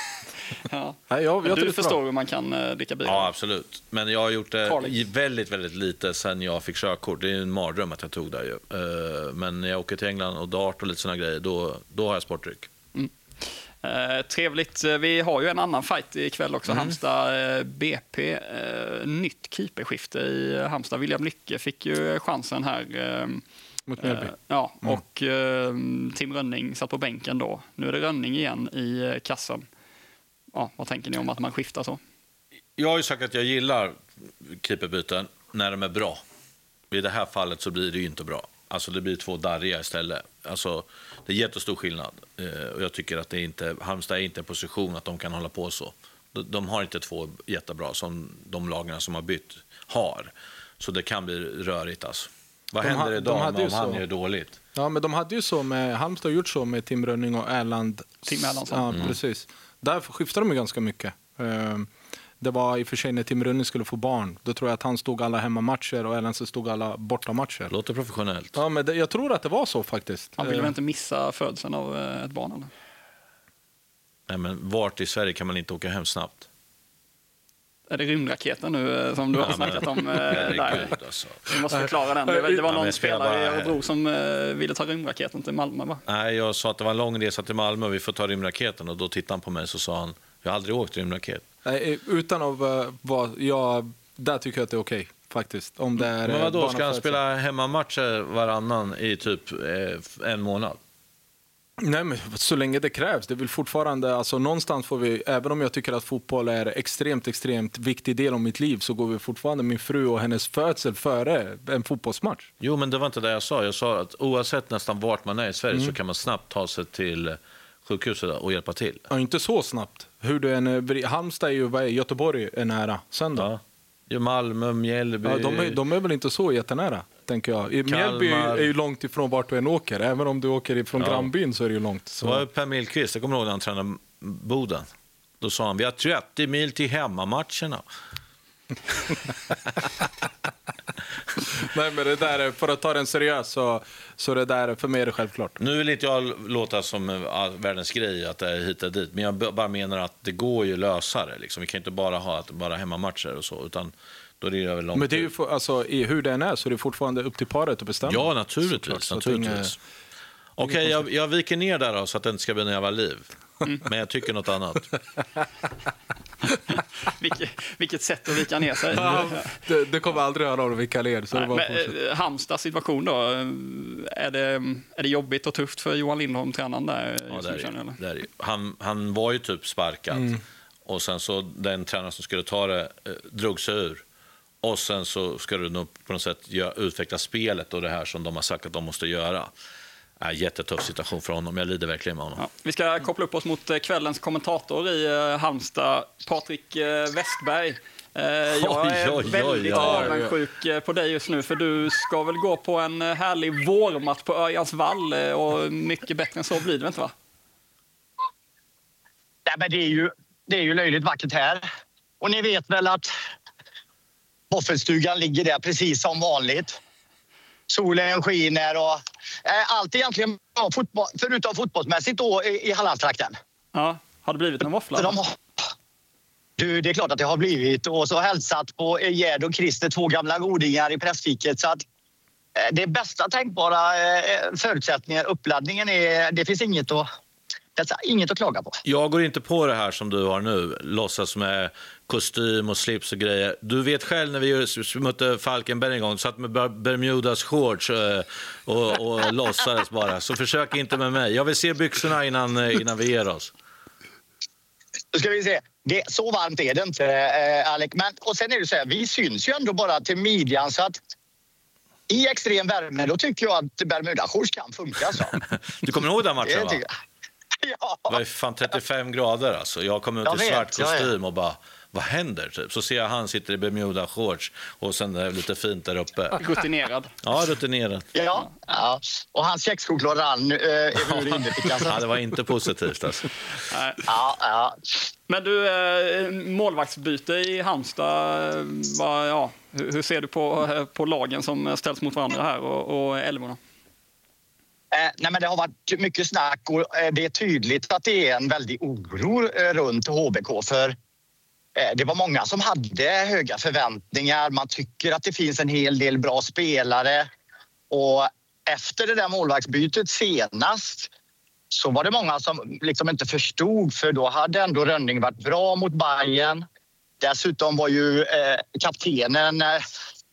Ja. Nej, jag, jag du förstår hur man kan uh, dricka bira? Ja, absolut. Men jag har gjort det Farligt. väldigt, väldigt lite sen jag fick körkort. Det är en mardröm att jag tog det ju. Uh, men när jag åker till England och dart och lite såna grejer, då, då har jag sportdryck. Mm. Uh, trevligt. Vi har ju en annan fight ikväll också. Mm. Halmstad uh, B P. Uh, nytt keeperskifte i Halmstad. William Lycke fick ju chansen här. Uh, Mot Mjällby. Uh, ja, mm. och uh, Tim Rönning satt på bänken då. Nu är det Rönning igen i uh, kassan. Ja, vad tänker ni om att man skiftar så? Jag har ju sagt att jag gillar keeperbyten när de är bra. I det här fallet så blir det ju inte bra. Alltså det blir två darriga istället. Alltså det är jättestor skillnad. Eh, och jag tycker att det är inte, Halmstad är inte en position att de kan hålla på så. De, de har inte två jättebra som de lagarna som har bytt har. Så det kan bli rörigt alltså. Vad de händer ha, idag om så. han gör dåligt? Ja, men de hade ju så med, Halmstad har gjort så med Tim Rönning och Erland. Tim Erlandsson. Ja, Mm. precis. Därför skiftade de ju ganska mycket. Det var i och för sig när Tim Rönning skulle få barn. Då tror jag att han stod alla hemmamatcher och Erlandsson stod alla bortamatcher. Låter professionellt. Ja, men det, jag tror att det var så faktiskt. Han vill väl inte missa födseln av ett barn? Eller? Nej, men vart i Sverige kan man inte åka hem snabbt? Är det rymdraketen nu som du har Ja, snackat om? Eh, herregud, där? alltså. Vi måste förklara den. Det, det var Ja, någon men spela spelare i bara- Örebro som eh, ville ta rymdraketen till Malmö, va? Nej, jag sa att det var en lång resa till Malmö och vi får ta rymdraketen. Och då tittade han på mig och så sa han, jag har aldrig åkt rymdraket. Nej, utan att uh, vara... Ja, där tycker jag att det är okej, faktiskt. Om det är, Men vadå, barn ska han föds- spela hemmamatcher varannan i typ eh, en månad? Nej, men så länge det krävs. Det vill fortfarande, alltså någonstans får vi, även om jag tycker att fotboll är extremt, extremt viktig del av mitt liv, så går vi fortfarande min fru och hennes födsel före en fotbollsmatch. Jo, men det var inte det jag sa. Jag sa att oavsett nästan vart man är i Sverige mm. så kan man snabbt ta sig till sjukhuset och hjälpa till. Ja, inte så snabbt. Hur du än, Halmstad är ju, vad är, Göteborg är nära. Sen då? Ja. Jo, Malmö, Mjällby. Ja, de, är, de är väl inte så jättenära, tänker jag. Mjällby är ju långt ifrån vart du än åker. Även om du åker ifrån ja. grannbyn så är det ju långt. Så. Det var Per Milqvist, jag kommer ihåg när han tränade Boden. Då sa han, vi har trettio mil till hemmamatcherna. Nej, men det där, för att ta den seriöst så, så det där för mig är det självklart. Nu vill inte jag låta som världens grej att det är hit och dit, men jag bara menar att det går ju lösa det. Liksom. Vi kan inte bara ha att bara hemmamatcher och så, utan då är det över långt. Men det är ju för, alltså, i hur den är så är det fortfarande upp till paret att bestämma. Ja, naturligtvis. Så naturligtvis. Okej, okay, jag, jag viker ner där då, så att det inte ska bli en jävla liv. Mm. Men jag tycker något annat. vilket, vilket sätt att vika ner sig. Ja, det, det kommer aldrig höra av att vika ner. Så Nej, det men, eh, Halmstads situation då, är det, är det jobbigt och tufft för Johan Lindholm, tränaren där? Ja, det är, känner, det är, han, han var ju typ sparkad. Mm. Och sen så den tränaren som skulle ta det eh, drog sig ur. Och sen så ska du nog på något sätt gör, utveckla spelet och det här som de har sagt att de måste göra. Ja, jättetuff situation för honom. Jag lider verkligen med honom. Ja, vi ska koppla upp oss mot kvällens kommentator i Halmstad, Patrik Westberg. Jag är oj, oj, väldigt oj, avundsjuk på dig just nu, för du ska väl gå på en härlig vårmatch på Örjans vall, och mycket bättre än så blir det inte, va? Nej, men det är ju, det är ju löjligt vackert här. Och ni vet väl att Boffelstugan ligger där precis som vanligt. Solen skiner och eh, allt egentligen bra fotboll, förutom fotbollsmässigt då i, i Hallandstrakten. Ja, har det blivit någon våffla? De har, du, det är klart att det har blivit. Och så hälsat på Gerd och Christer, två gamla godingar i pressfiket. Så att eh, det är bästa tänkbara eh, förutsättningar. Uppladdningen är, det finns inget att, det inget att klaga på. Jag går inte på det här som du har nu. Låtsas med kostym och slips och grejer. Du vet själv när vi mötte Falkenberg en gång, satt med Bermudas shorts och, och, och låtsades bara. Så försök inte med mig. Jag vill se byxorna innan, innan vi ger oss. Då ska vi se. Det, så varmt är det inte, eh, Alec. Men, och sen är det så här, vi syns ju ändå bara till midjan, så att i extrem värme, då tycker jag att Bermuda shorts kan funka. Så. Du kommer ihåg den matchen, va? Ja. Det var fan trettiofem grader alltså. Jag kom ut jag i vet, svart kostym och bara, vad händer typ? Så ser jag han sitter i Bermuda shorts och sen är det lite fint där uppe. Rutinerad. Ja, rutinerad. Ja, ja. Och hans kexchoklad rann äh, ur innerfickan. Ja, det var inte positivt alltså. Nej. Ja, ja. Men du, eh, målvaktsbyte i Halmstad, va, ja, hur, hur ser du på, på lagen som ställs mot varandra här och, och Älvorna? Eh, nej, men det har varit mycket snack och eh, det är tydligt att det är en väldig oro eh, runt H B K, för eh, det var många som hade höga förväntningar. Man tycker att det finns en hel del bra spelare, och efter det där målvaktsbytet senast så var det många som liksom inte förstod, för då hade ändå Rönning varit bra mot Bayern. Dessutom var ju eh, kaptenen eh,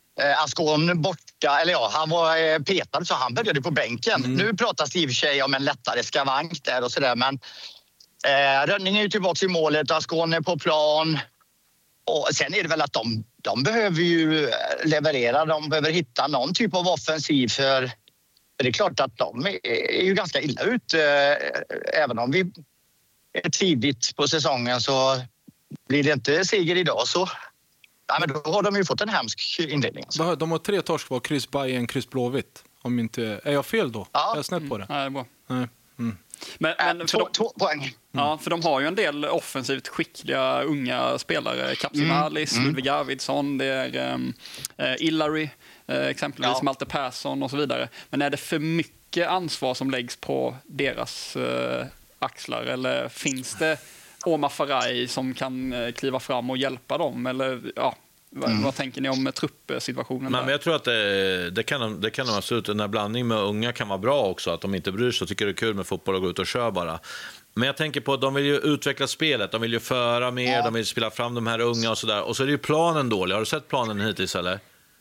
Ascon borta, eller ja, han var eh, petad så han började på bänken. Mm. Nu pratas det i och för sig om en lättare skavank där och sådär, men eh, Rönning är ju tillbaka i målet, Ascon är på plan, och sen är det väl att de, de behöver ju leverera, de behöver hitta någon typ av offensiv, för, för det är klart att de är, är ju ganska illa ut, eh, även om vi är tidigt på säsongen, så blir det inte seger idag så ja, men då har de ju fått en hemsk inledning. Alltså. De har tre torsk var, kryss Bayern, kryss Blåvitt. Om inte, är jag fel då? Ja. Är jag snett på det? Mm. Nej, det är bra. Nej. Mm. Men, men äh, för två, de, två poäng. Mm. Ja, för de har ju en del offensivt skickliga unga spelare. Kapsimalis, mm. Ludvig Arvidsson, det är um, uh, Illary, uh, exempelvis ja. Malte Persson och så vidare. Men är det för mycket ansvar som läggs på deras uh, axlar, eller finns det Omar Faraj som kan uh, kliva fram och hjälpa dem? Eller ja, Mm. Vad tänker ni om truppsituationen? Men jag tror att det, det kan det kan de absolut. Den här blandningen med unga kan vara bra också. Att de inte bryr sig och tycker det är kul med fotboll och gå ut och köra bara. Men jag tänker på att de vill ju utveckla spelet. De vill ju föra mer, ja. de vill spela fram de här unga och sådär. Och så är det ju planen dålig. Har du sett planen hittills eller?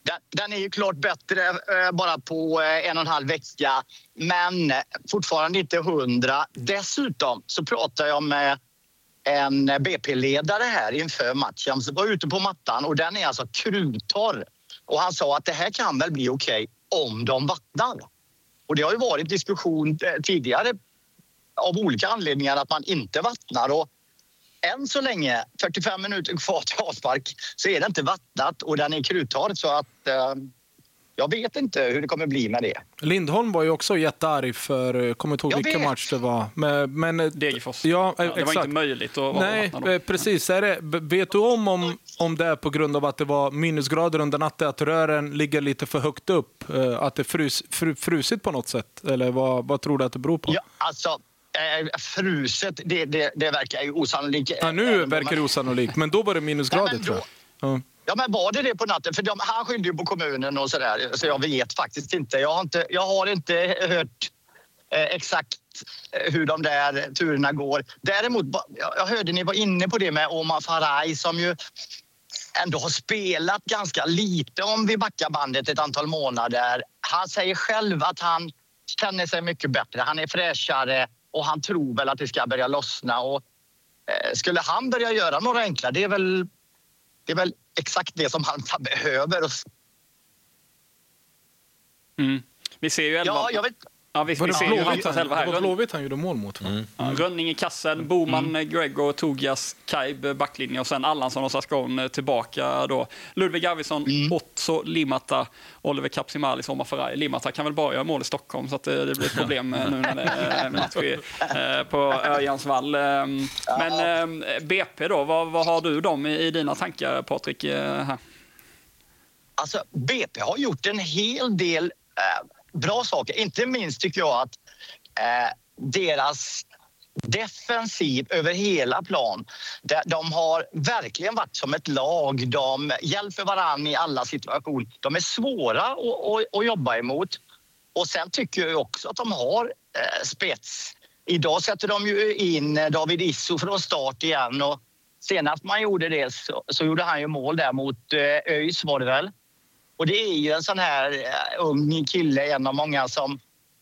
Den, den är ju klart bättre eh, bara på eh, en och en halv vecka, men fortfarande inte hundra. Dessutom så pratar jag med en B P-ledare här inför matchen som var ute på mattan och den är alltså kruttorr. Och han sa att det här kan väl bli okej om de vattnar. Och det har ju varit diskussion tidigare av olika anledningar att man inte vattnar. Och än så länge, fyrtiofem minuter kvar till avspark, så är det inte vattnat och den är kruttorr. Så att eh, jag vet inte hur det kommer bli med det. Lindholm var ju också jättearg för, kommer inte ihåg vilken match det var. Men, men, Degerfors. Ja, ja, det exakt. var inte möjligt att Nej, vattna precis. Är det, vet du om, om om det är på grund av att det var minusgrader under natten, att rören ligger lite för högt upp, att det frus, fru, frusit på något sätt? Eller vad, vad tror du att det beror på? Ja, alltså eh, fruset, det, det, det verkar ju osannolikt. Ja, nu verkar det osannolikt, men då var det minusgrader. Nej, då, tror jag. Ja. Ja, men var det det på natten? För de, han skyllde ju på kommunen och sådär. Så jag vet faktiskt inte. Jag har inte, jag har inte hört eh, exakt hur de där turerna går. Däremot, jag hörde ni var inne på det med Omar Faraj som ju ändå har spelat ganska lite om vi backar bandet ett antal månader. Han säger själv att han känner sig mycket bättre. Han är fräschare och han tror väl att det ska börja lossna. Och, eh, skulle han börja göra några enkla, det är väl, det är väl exakt det som han behöver. Mm. Vi ser ju elva. Ja, jag vet. Ja, vi, var vi det ser Blåvitt, ju han, han, det var Blåvitt han gjorde mål mot. Mm. Ja, Rönning i kassen, Boman, mm. Gregor, Togias, Kaib, backlinje och sen Allansson och Saskon tillbaka då. Ludvig Arvidsson, mm. Otso, Limata, Oliver Kapsimalis, Omar Faraj. Limata kan väl bara göra mål i Stockholm så att det, det blir ett problem nu när det är match i, på Örjansvall. Men B P då, vad, vad har du dem i, i dina tankar, Patrik? Här? Alltså, B P har gjort en hel del eh, bra saker. Inte minst tycker jag att eh, deras defensiv över hela plan, de, de har verkligen varit som ett lag. De hjälper varann i alla situationer. De är svåra att, att, att jobba emot. Och sen tycker jag också att de har eh, spets. Idag sätter de ju in David Isso från start igen. Och senast man gjorde det så, så gjorde han ju mål där mot eh, ÖIS var det väl. Och det är ju en sån här uh, ung kille, en av många som,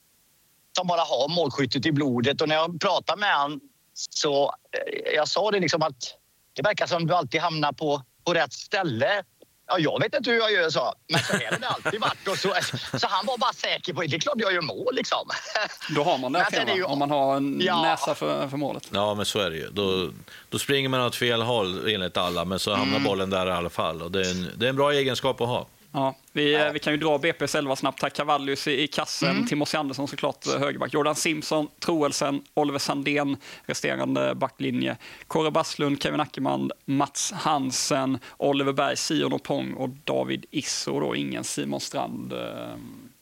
som bara har målskyttet i blodet. Och när jag pratar med han så uh, jag sa det liksom att det verkar som du alltid hamnar på, på rätt ställe. Ja, jag vet inte hur jag gör så, men så här har det alltid varit. Och så, så han var bara säker på att det är klart jag gör mål liksom. Då har man det, det ju, om man har en ja. näsa för, för målet. Ja, men så är det ju. Då, då springer man åt fel håll enligt alla, men så hamnar mm. bollen där i alla fall. Och det är en, det är en bra egenskap att ha. Ja, vi, ja. vi kan ju dra B P själva snabbt här. Cavallius i, i kassen, mm. Timothy Andersson såklart högerback, Jordan Simpson, Troelsen, Oliver Sandén, resterande backlinje, Kåre Basslund, Kevin Ackerman, Mats Hansen, Oliver Berg, Sion och Pong och David Isso, då ingen Simon Strand äh,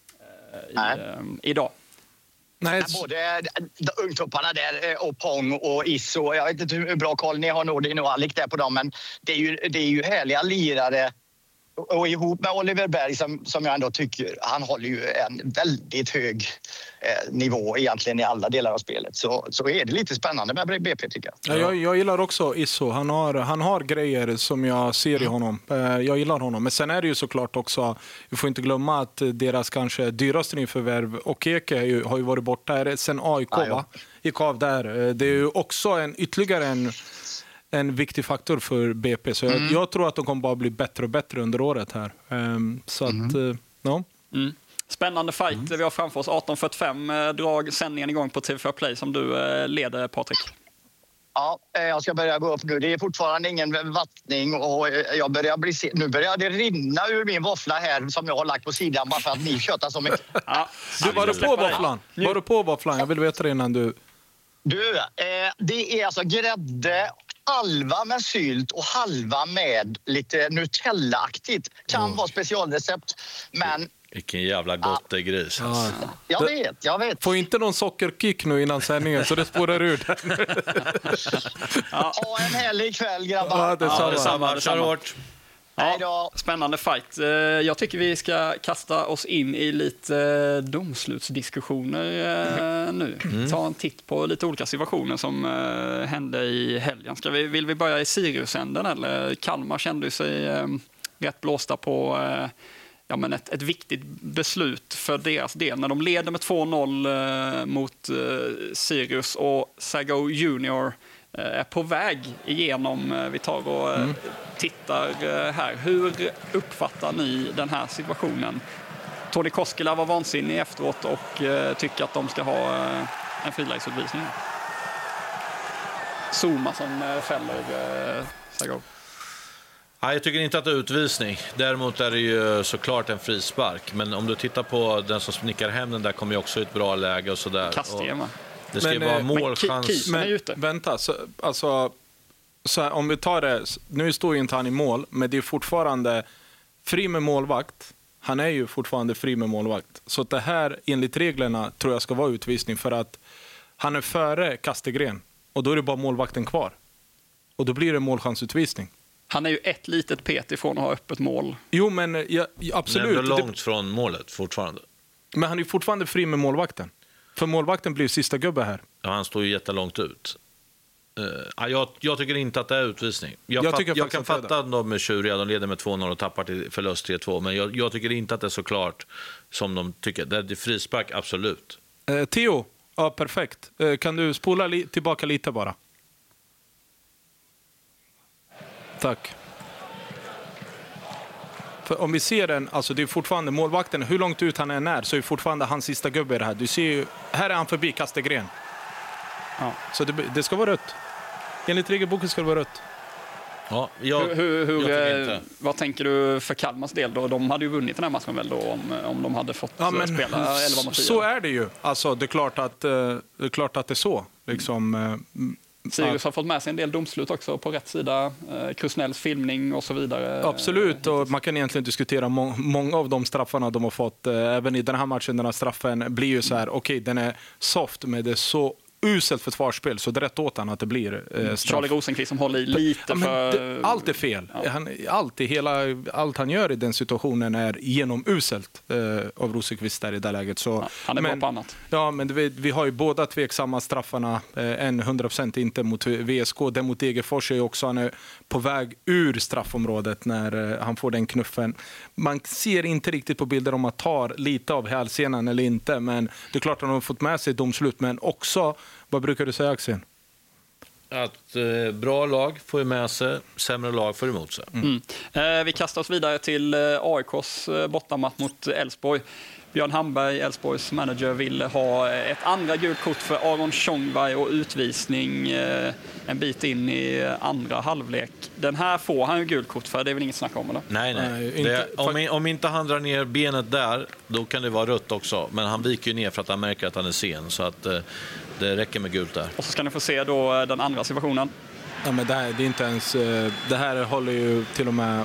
i, äh, idag. Nej. Både ungtopparna där och Pong och Isso, jag vet inte hur bra koll ni har nog, det är nog Alec där på dem, men det är ju, det är ju härliga lirare. Och ihop med Oliver Berg som, som jag ändå tycker, han håller ju en väldigt hög eh, nivå egentligen i alla delar av spelet. Så, så är det lite spännande med B P tycker jag. Ja, jag, jag gillar också Isso. Han har, han har grejer som jag ser i honom. Eh, jag gillar honom. Men sen är det ju såklart också, vi får inte glömma att deras kanske dyraste nyförvärv och Eke har ju, har ju varit borta sen A I K, ja, va? Gick av där. Det är ju också en ytterligare en en viktig faktor för B P. Så jag, mm. jag tror att de kommer bara bli bättre och bättre under året här. Um, så mm. att, uh, no. mm. Spännande fight mm. vi har framför oss. arton fyrtiofem uh, drag sändningen igång på T V fyra Play som du uh, leder, Patrik. Ja, jag ska börja gå upp nu. Det är fortfarande ingen vattning och jag börjar bli se- nu börjar det rinna ur min våffla här som jag har lagt på sidan bara för att ni köttar så mycket. Ja. Du, var du på våfflan? Var du på våfflan? Jag vill veta det innan du... Du, eh, det är alltså grädde, halva med sylt och halva med lite Nutella-aktigt. Kan mm. vara specialrecept, men... Vilken jävla gottegris. Ja. Jag vet, jag vet. Får inte någon sockerkick nu innan sändningen så det spårar ur där. Ja. Ha en härlig kväll, grabbar. Ja, det är ja, detsamma. Kör hårt. Ja, spännande fight. Jag tycker vi ska kasta oss in i lite domslutsdiskussioner nu. Mm. Ta en titt på lite olika situationer som hände i helgen. Ska vi, vill vi börja i Siriusänden eller? Kalmar kände sig rätt blåsta på ja, men ett, ett viktigt beslut för deras del. När de leder med två noll eh, mot eh, Sirius och Sago Junior eh, är på väg igenom. Eh, vi tar och eh, mm. tittar eh, här. Hur uppfattar ni den här situationen? Toni Koskela var vansinnig efteråt och eh, tycker att de ska ha eh, en frilägesutvisning. Zuma som eh, fäller eh, Sago. Nej, jag tycker inte att det är utvisning. Däremot är det ju såklart en frispark. Men om du tittar på den som snickar hem den där kommer ju också i ett bra läge och sådär. Kastgren, va? Det ska ju vara målchans. Men, men, men vänta, så, alltså, så här, om vi tar det, nu står ju inte han i mål, men det är fortfarande fri med målvakt. Han är ju fortfarande fri med målvakt. Så det här, enligt reglerna, tror jag ska vara utvisning för att han är före Kastegren. Och då är det bara målvakten kvar. Och då blir det målchansutvisning. Han är ju ett litet pet ifrån att ha öppet mål. Jo, men ja, absolut. Men långt det... från målet fortfarande. Men han är fortfarande fri med målvakten. För målvakten blir sista gubbe här. Ja, han står ju jättelångt ut. Uh, jag, jag tycker inte att det är utvisning. Jag, jag, fatt, jag, jag kan fatta att de är tjuriga, de leder med två noll och tappar till förlust tre två. Men jag, jag tycker inte att det är så klart som de tycker. Det är frispark, absolut. Uh, Theo, ja, perfekt. Uh, kan du spola li- tillbaka lite bara? Tack. För om vi ser den, alltså det är fortfarande målvakten, hur långt ut han är när, så är fortfarande hans sista gubbe i det här. Du ser ju, här är han förbi Kastegren. Ja. Så det, det ska vara rött. Enligt regelboken ska det vara rött. Ja, jag, hur, hur, hur, jag inte. Vad tänker du för Kalmars del då? De hade ju vunnit den här matchen väl då om, om de hade fått ja, men, spela elva mot fyra. Så är det ju. Alltså, det är klart att, det är klart att det är så. Liksom, Sirius har fått med sig en del domslut också på rätt sida. Eh, Krusnells filmning och så vidare. Absolut, och man kan egentligen diskutera må- många av de straffarna de har fått. Eh, även i den här matchen, den här straffen blir ju så här, okej, okay, den är soft, men det är så uselt försvarsspel, så det är rätt åt han att det blir eh, straff. Charlie Rosenqvist som håller i lite ja, för... Det, allt är fel. Ja. Han, allt, hela, allt han gör i den situationen är genomuselt eh, av Rosenqvist där i det läget. Så, ja, han är men, bra på annat. Ja, men vi, vi har ju båda tveksamma straffarna. Eh, en hundra procent inte mot V S K. Den mot Degerfors är ju också, han är på väg ur straffområdet när eh, han får den knuffen. Man ser inte riktigt på bilder om att tar lite av hälsenan eller inte, men det är klart att han har fått med sig domslut, men också, vad brukar du säga, Axel? Att eh, bra lag får med sig, sämre lag får emot sig. Mm. Mm. Eh, vi kastar oss vidare till eh, A I K:s eh, bortamatch mot Elfsborg. Björn Hamberg, Elfsborgs manager, ville ha ett andra gult kort för Aron Tjongberg och utvisning eh, en bit in i andra halvlek. Den här får han ju gult kort för, det är väl inget snack om, eller? Nej, nej. nej inte, det, om, om inte han drar ner benet där, då kan det vara rött också. Men han viker ju ner för att han märker att han är sen, så att eh, det räcker med gult där. Och så ska ni få se då den andra situationen. Ja, men det här, det är inte ens, det här håller ju till och med,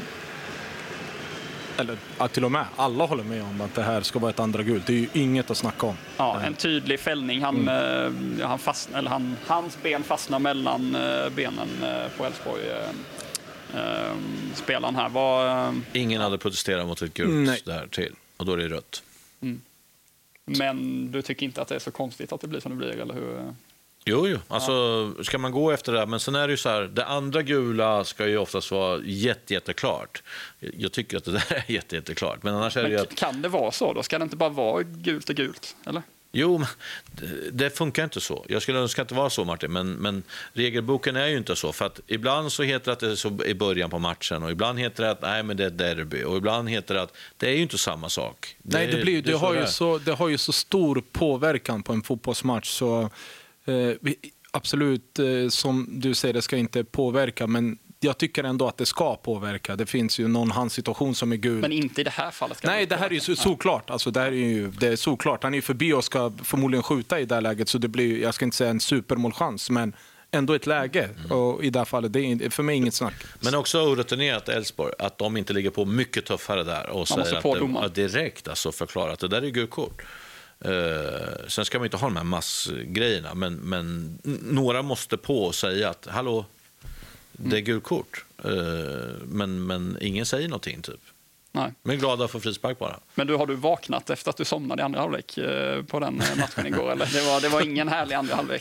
eller ja, till och med alla håller med om att det här ska vara ett andra gult. Det är ju inget att snacka om. Ja, en tydlig fällning. Han, mm. eh, han fastnar, eller han, hans ben fastnar mellan eh, benen eh, på Elfsborg. Eh, eh, spelaren här var... Eh, Ingen hade protesterat mot ett gult Nej. där till, och då är det rött. Mm. Men du tycker inte att det är så konstigt att det blir som det blir, eller hur? Jo, jo. Alltså, ja. Ska man gå efter det. Men sen är det ju så här, det andra gula ska ju oftast vara jätte, jätteklart. Jag tycker att det där är jätte, jätteklart. Men annars är det men ju att... Kan det vara så då? Ska det inte bara vara gult och gult, eller? Jo, men det funkar inte så. Jag skulle önska att det var så, Martin, men, men regelboken är ju inte så. För att ibland så heter det att det är så i början på matchen, och ibland heter det att nej, men det är derby, och ibland heter det att det är ju inte samma sak. Det, nej, det, blir, det, det, har ju så, det har ju så stor påverkan på en fotbollsmatch, så eh, absolut, eh, som du säger, det ska inte påverka, men jag tycker ändå att det ska påverka. Det finns ju någon hans situation som är gul. Men inte i det här fallet. Ska Nej, det här är ju så, såklart. Alltså, det här är ju det är såklart. Han är ju förbi och ska förmodligen skjuta i det här läget. Så det blir, jag ska inte säga en supermålchans, men ändå ett läge. Mm. Och i det här fallet, det är för mig inget snack. Men också orutinerat Elfsborg, att de inte ligger på mycket tuffare där. Och säger att det, direkt alltså förklara att det där är gult kort. Uh, sen ska man inte ha de här massgrejerna, men, men några måste på och säga att hallå, det är gult kort. Uh, men, men ingen säger någonting typ. Nej. Men glada för frispark bara. Men du, har du vaknat efter att du somnade i andra halvlek på den matchen igår? Eller? Det, var, det var ingen härlig andra halvlek.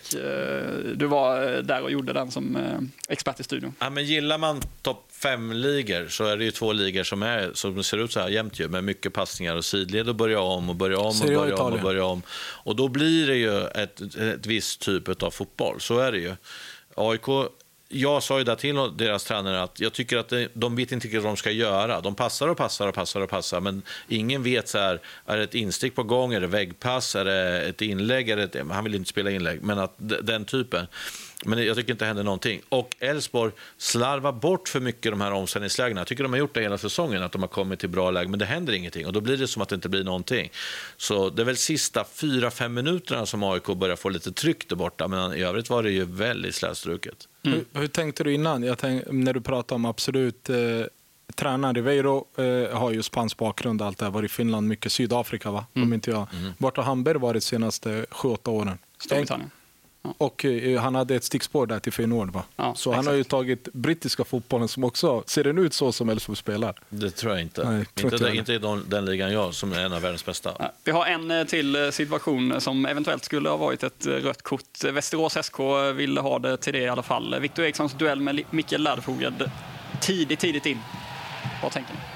Du var där och gjorde den som expert i studion. Ja, men gillar man topp fem ligor så är det ju två ligor som, är, som ser ut så här jämt ju, med mycket passningar och sidled och börja om och börja om och börja om och börja om. Och då blir det ju ett, ett visst typ av fotboll. Så är det ju. A I K... Jag sa ju där till deras tränare att jag tycker att det, de vet inte vad de ska göra. De passar och passar och passar och passar, men ingen vet så här, är det ett instick på gång, är det väggpass, är det ett inlägg, är det ett, han vill inte spela inlägg, men att den typen. Men jag tycker inte det händer någonting. Och Elfsborg slarvar bort för mycket de här omställningslägena. Jag tycker de har gjort det hela säsongen, att de har kommit till bra läge, men det händer ingenting. Och då blir det som att det inte blir någonting. Så det är väl sista fyra, fem minuterna som A I K börjar få lite tryck där borta, men i övrigt var det ju väldigt slätstruket. Mm. Hur, hur tänkte du innan? Jag tänk, när du pratade om absolut eh, tränare. Ribeiro eh, har ju spansk bakgrund, allt det här. Var i Finland, mycket Sydafrika, va? Mm. Om inte jag. Mm. Vart har Hamberg varit de senaste sju åtta åren? Storbritannien. Ja. Och eh, han hade ett stickspår där till Feyenoord, va? Ja, så exakt. Han har ju tagit brittiska fotbollen som också ser den ut så som Elfsborg spelar. Det tror jag inte. Nej, tror inte, inte, inte i den, den ligan jag som är en av världens bästa. Ja. Vi har en till situation som eventuellt skulle ha varit ett rött kort. Västerås S K ville ha det till det i alla fall. Victor Erikssons duell med Mikael Ladefoged tidigt, tidigt in. Vad tänker ni?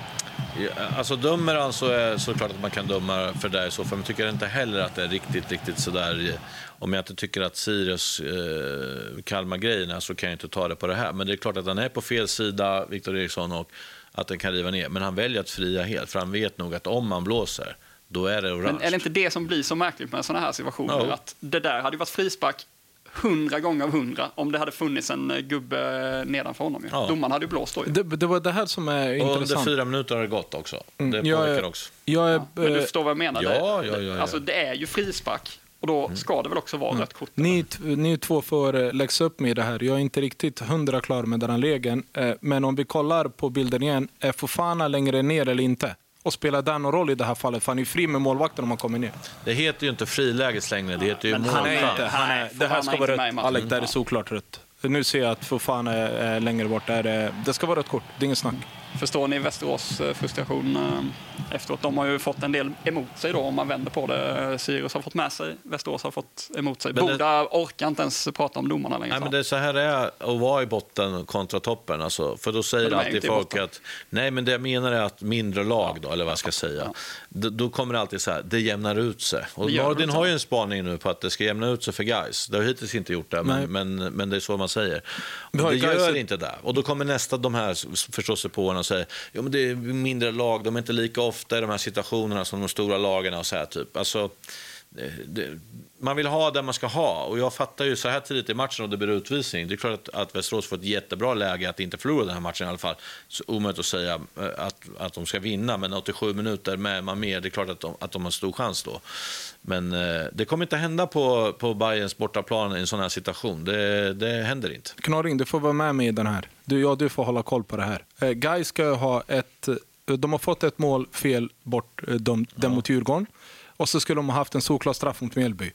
Ja, alltså dömer han så är så klart att man kan döma för det i så fall. Men tycker inte heller att det är riktigt, riktigt sådär. Om jag inte tycker att Sirius eh, Kalmar-grejerna så kan jag inte ta det på det här. Men det är klart att han är på fel sida, Victor Eriksson, och att den kan riva ner. Men han väljer att fria helt, för han vet nog att om man blåser, då är det orange. Men är det inte det som blir så märkligt med sådana här situationer? Ja. Att det där hade ju varit frispark hundra gånger av hundra om det hade funnits en gubbe nedanför honom. Ja. Domaren hade ju blåst då. Det, det var det här som är och intressant. Och under fyra minuter har det gått också. Mm. Det jag påverkar är, också. Jag är, ja. Men du förstår vad jag menar? Ja, ja, ja, ja. Alltså det är ju frispark. Och då mm. ska det väl också vara mm. rött kort? Ni, ni två får läxa upp med det här. Jag är inte riktigt hundra klar med den här lägen. Men om vi kollar på bilden igen, är Fofana längre ner eller inte? Och spelar den någon roll i det här fallet? För han är fri med målvakten om han kommer ner. Det heter ju inte friläges längre, det heter ju men målvakt. Han är inte. Han är, det här ska vara rött. Alec, där är såklart rött. Nu ser jag att Fofana är längre bort. Där det ska vara rött kort, det är inget snack. Förstår ni Västerås frustration efteråt? De har ju fått en del emot sig då, om man vänder på det. Sirius har fått med sig, Västerås har fått emot sig. Båda orkar inte ens prata om domarna längre. Nej, men det är så här det är att vara i botten kontra toppen. Alltså, för då säger alltid folk att... Nej, men det jag menar är att mindre lag då, eller vad jag ska säga. Ja. Då, då kommer det alltid så här, det jämnar ut sig. Och Nordin har ju en spaning nu på att det ska jämna ut sig för guys. Det har hittills inte gjort det, men, men, men det är så man säger. Det gör inte det. Och då kommer nästa, de här förståsigpåarna och säger, ja, men det är mindre lag, de är inte lika ofta i de här situationerna som de stora lagen och så här typ. Alltså, det, det, man vill ha det man ska ha, och jag fattar ju så här tidigt i matchen och det blir utvisning. Det är klart att, att Västerås får ett jättebra läge att inte förlora den här matchen i alla fall. Så omöjligt att säga att, att de ska vinna, men åttiosju minuter med man mer, det är klart att de, att de har stor chans då. Men eh, det kommer inte hända på, på Bayerns bortaplan i en sån här situation. Det, det händer inte. Knorring, du får vara med mig i den här. Du, ja, du får hålla koll på det här. Eh, Gais ska ha ett... De har fått ett mål fel bort de, ja. den mot Djurgården. Och så skulle de ha haft en solklar straff mot Mjällby.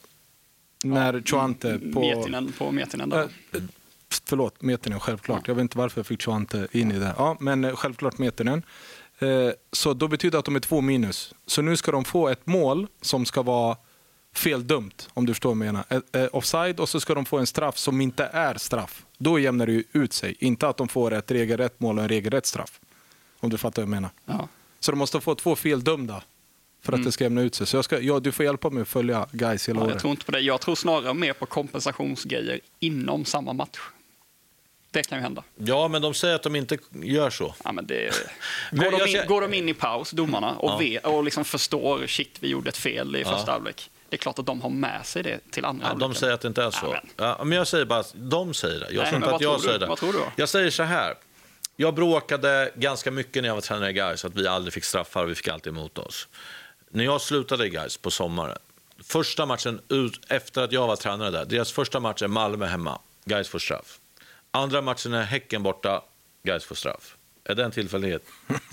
När ja, Chuante på... Metinen på Metinen då. Äh, förlåt, Metinen, självklart. Ja. Jag vet inte varför jag fick Chuante in i det. Ja, men självklart Metinen. Eh, så då betyder det att de är två minus. Så nu ska de få ett mål som ska vara feldömt, om du förstår vad jag menar. Eh, eh, offside, och så ska de få en straff som inte är straff. Då jämnar det ju ut sig. Inte att de får ett regelrätt mål och en regelrätt straff. Om du fattar vad jag menar. Ja. Så de måste få två feldömda för att mm. det ska jämna ut sig. Så jag ska, ja, du får hjälpa mig att följa guys hela ja, året. Jag tror inte på det. Jag tror snarare mer på kompensationsgrejer inom samma match. Det kan ju hända. Ja, men de säger att de inte gör så. Ja, men det... går, de in, går de in i paus, domarna, och, ja. ve, och liksom förstår, shit, vi gjorde ett fel i första halvlek. Det är klart att de har med sig det till andra halvlek. Ja, de säger att det inte är så. Ja, men. Ja, men jag säger bara att de säger det. Jag säger inte att jag säger det. Vad tror du? Jag säger så här. Jag bråkade ganska mycket när jag var tränare i Gais att vi aldrig fick straffar och vi fick alltid emot oss. När jag slutade i Gais på sommaren, första matchen ut efter att jag var tränare där, deras första match är Malmö hemma, Gais får straff. Andra matchen är Häcken borta, Gais får straff. Är det en tillfällighet?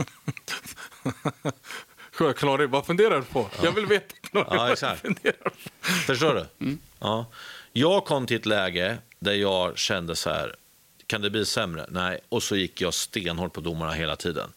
Klarare, vad funderar du på? Ja. Jag vill veta Klarare, ja, exakt. Vad funderar du på? Förstår du? Mm. Ja. Jag kom till ett läge där jag kände så här, kan det bli sämre? Nej. Och så gick jag stenhårt på domarna hela tiden.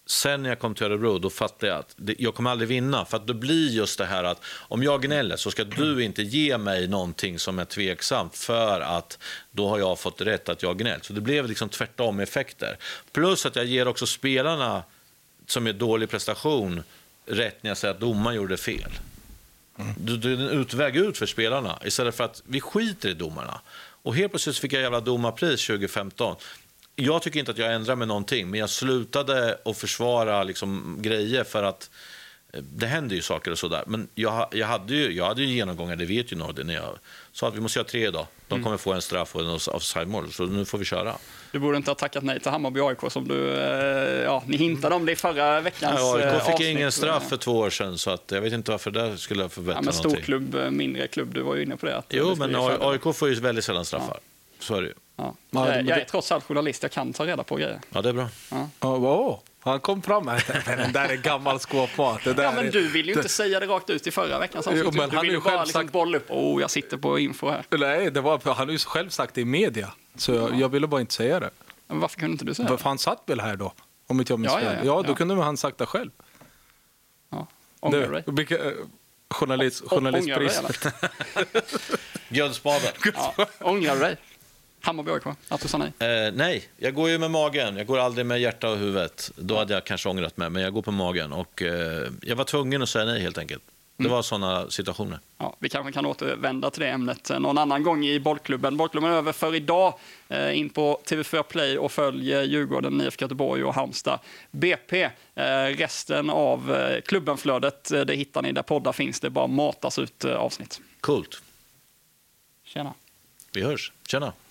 sen när jag kom till Örebro, då fattade jag att det, jag kommer aldrig vinna. För att det blir just det här att om jag gnäller så ska du inte ge mig någonting som är tveksamt, för att då har jag fått rätt att jag gnällt. Så det blev liksom tvärtom effekter. Plus att jag ger också spelarna som är dålig prestation rätt när jag säger att domaren gjorde fel. Mm. Det är en utväg ut för spelarna istället för att vi skiter i domarna. Och helt plötsligt fick jag jävla domarpris tjugo femton. Jag tycker inte att jag ändrade med någonting, men jag slutade att försvara liksom grejer för att det händer ju saker och sådär. Men jag, jag, hade ju, jag hade ju genomgångar, det vet ju Nordin, när jag sa att vi måste göra tre idag. De kommer få en straff och en offside-mål, så nu får vi köra. Du borde inte ha tackat nej till Hammarby A I K som du, ja, ni hintade om det i förra veckans ja, A I K fick avsnitt. Ingen straff för två år sedan, så att jag vet inte varför det skulle förbättra ja, men någonting. stor klubb, mindre klubb, du var ju inne på det. Att jo, det men A I K får ju väldigt sällan straffar. Ja. Så är det ju. Ja. Jag, jag är trots allt journalist, jag kan ta reda på grejer. Ja, det är bra. Ja. Oh, oh. Han kom fram här. Men den där är gammal skåpmat. Det där ja, men är... du ville ju inte säga det rakt ut i förra veckan. Jo, du du ville ju bara liksom sagt... bolla upp. Åh, oh, jag sitter på info här. Nej, det var, han har ju själv sagt det i media. Så ja. jag, jag ville bara inte säga det. Men varför kunde inte du säga det? För han satt väl här då? Om inte jag minns ja, fel. Ja, ja, ja, då ja. kunde han sagt det själv. Ja, ångrar dig. Vilka, uh, journalist, o- journalistpris. Bjödspaden. Ja, ångrar dig. Hammarby A I K, att du sa nej? Eh, nej, jag går ju med magen. Jag går aldrig med hjärta och huvudet. Då hade jag kanske ångrat mig, men jag går på magen. Och eh, jag var tvungen att säga nej helt enkelt. Det var sådana situationer. Ja, vi kanske kan återvända till det ämnet någon annan gång i bollklubben. Bollklubben är över för idag. Eh, in på T V fyra Play och följ Djurgården, I F K Göteborg och Halmstad B P. Eh, resten av eh, klubbenflödet, eh, det hittar ni där poddar finns. Det bara matas ut eh, avsnitt. Coolt. Tjena. Vi hörs. Tjena.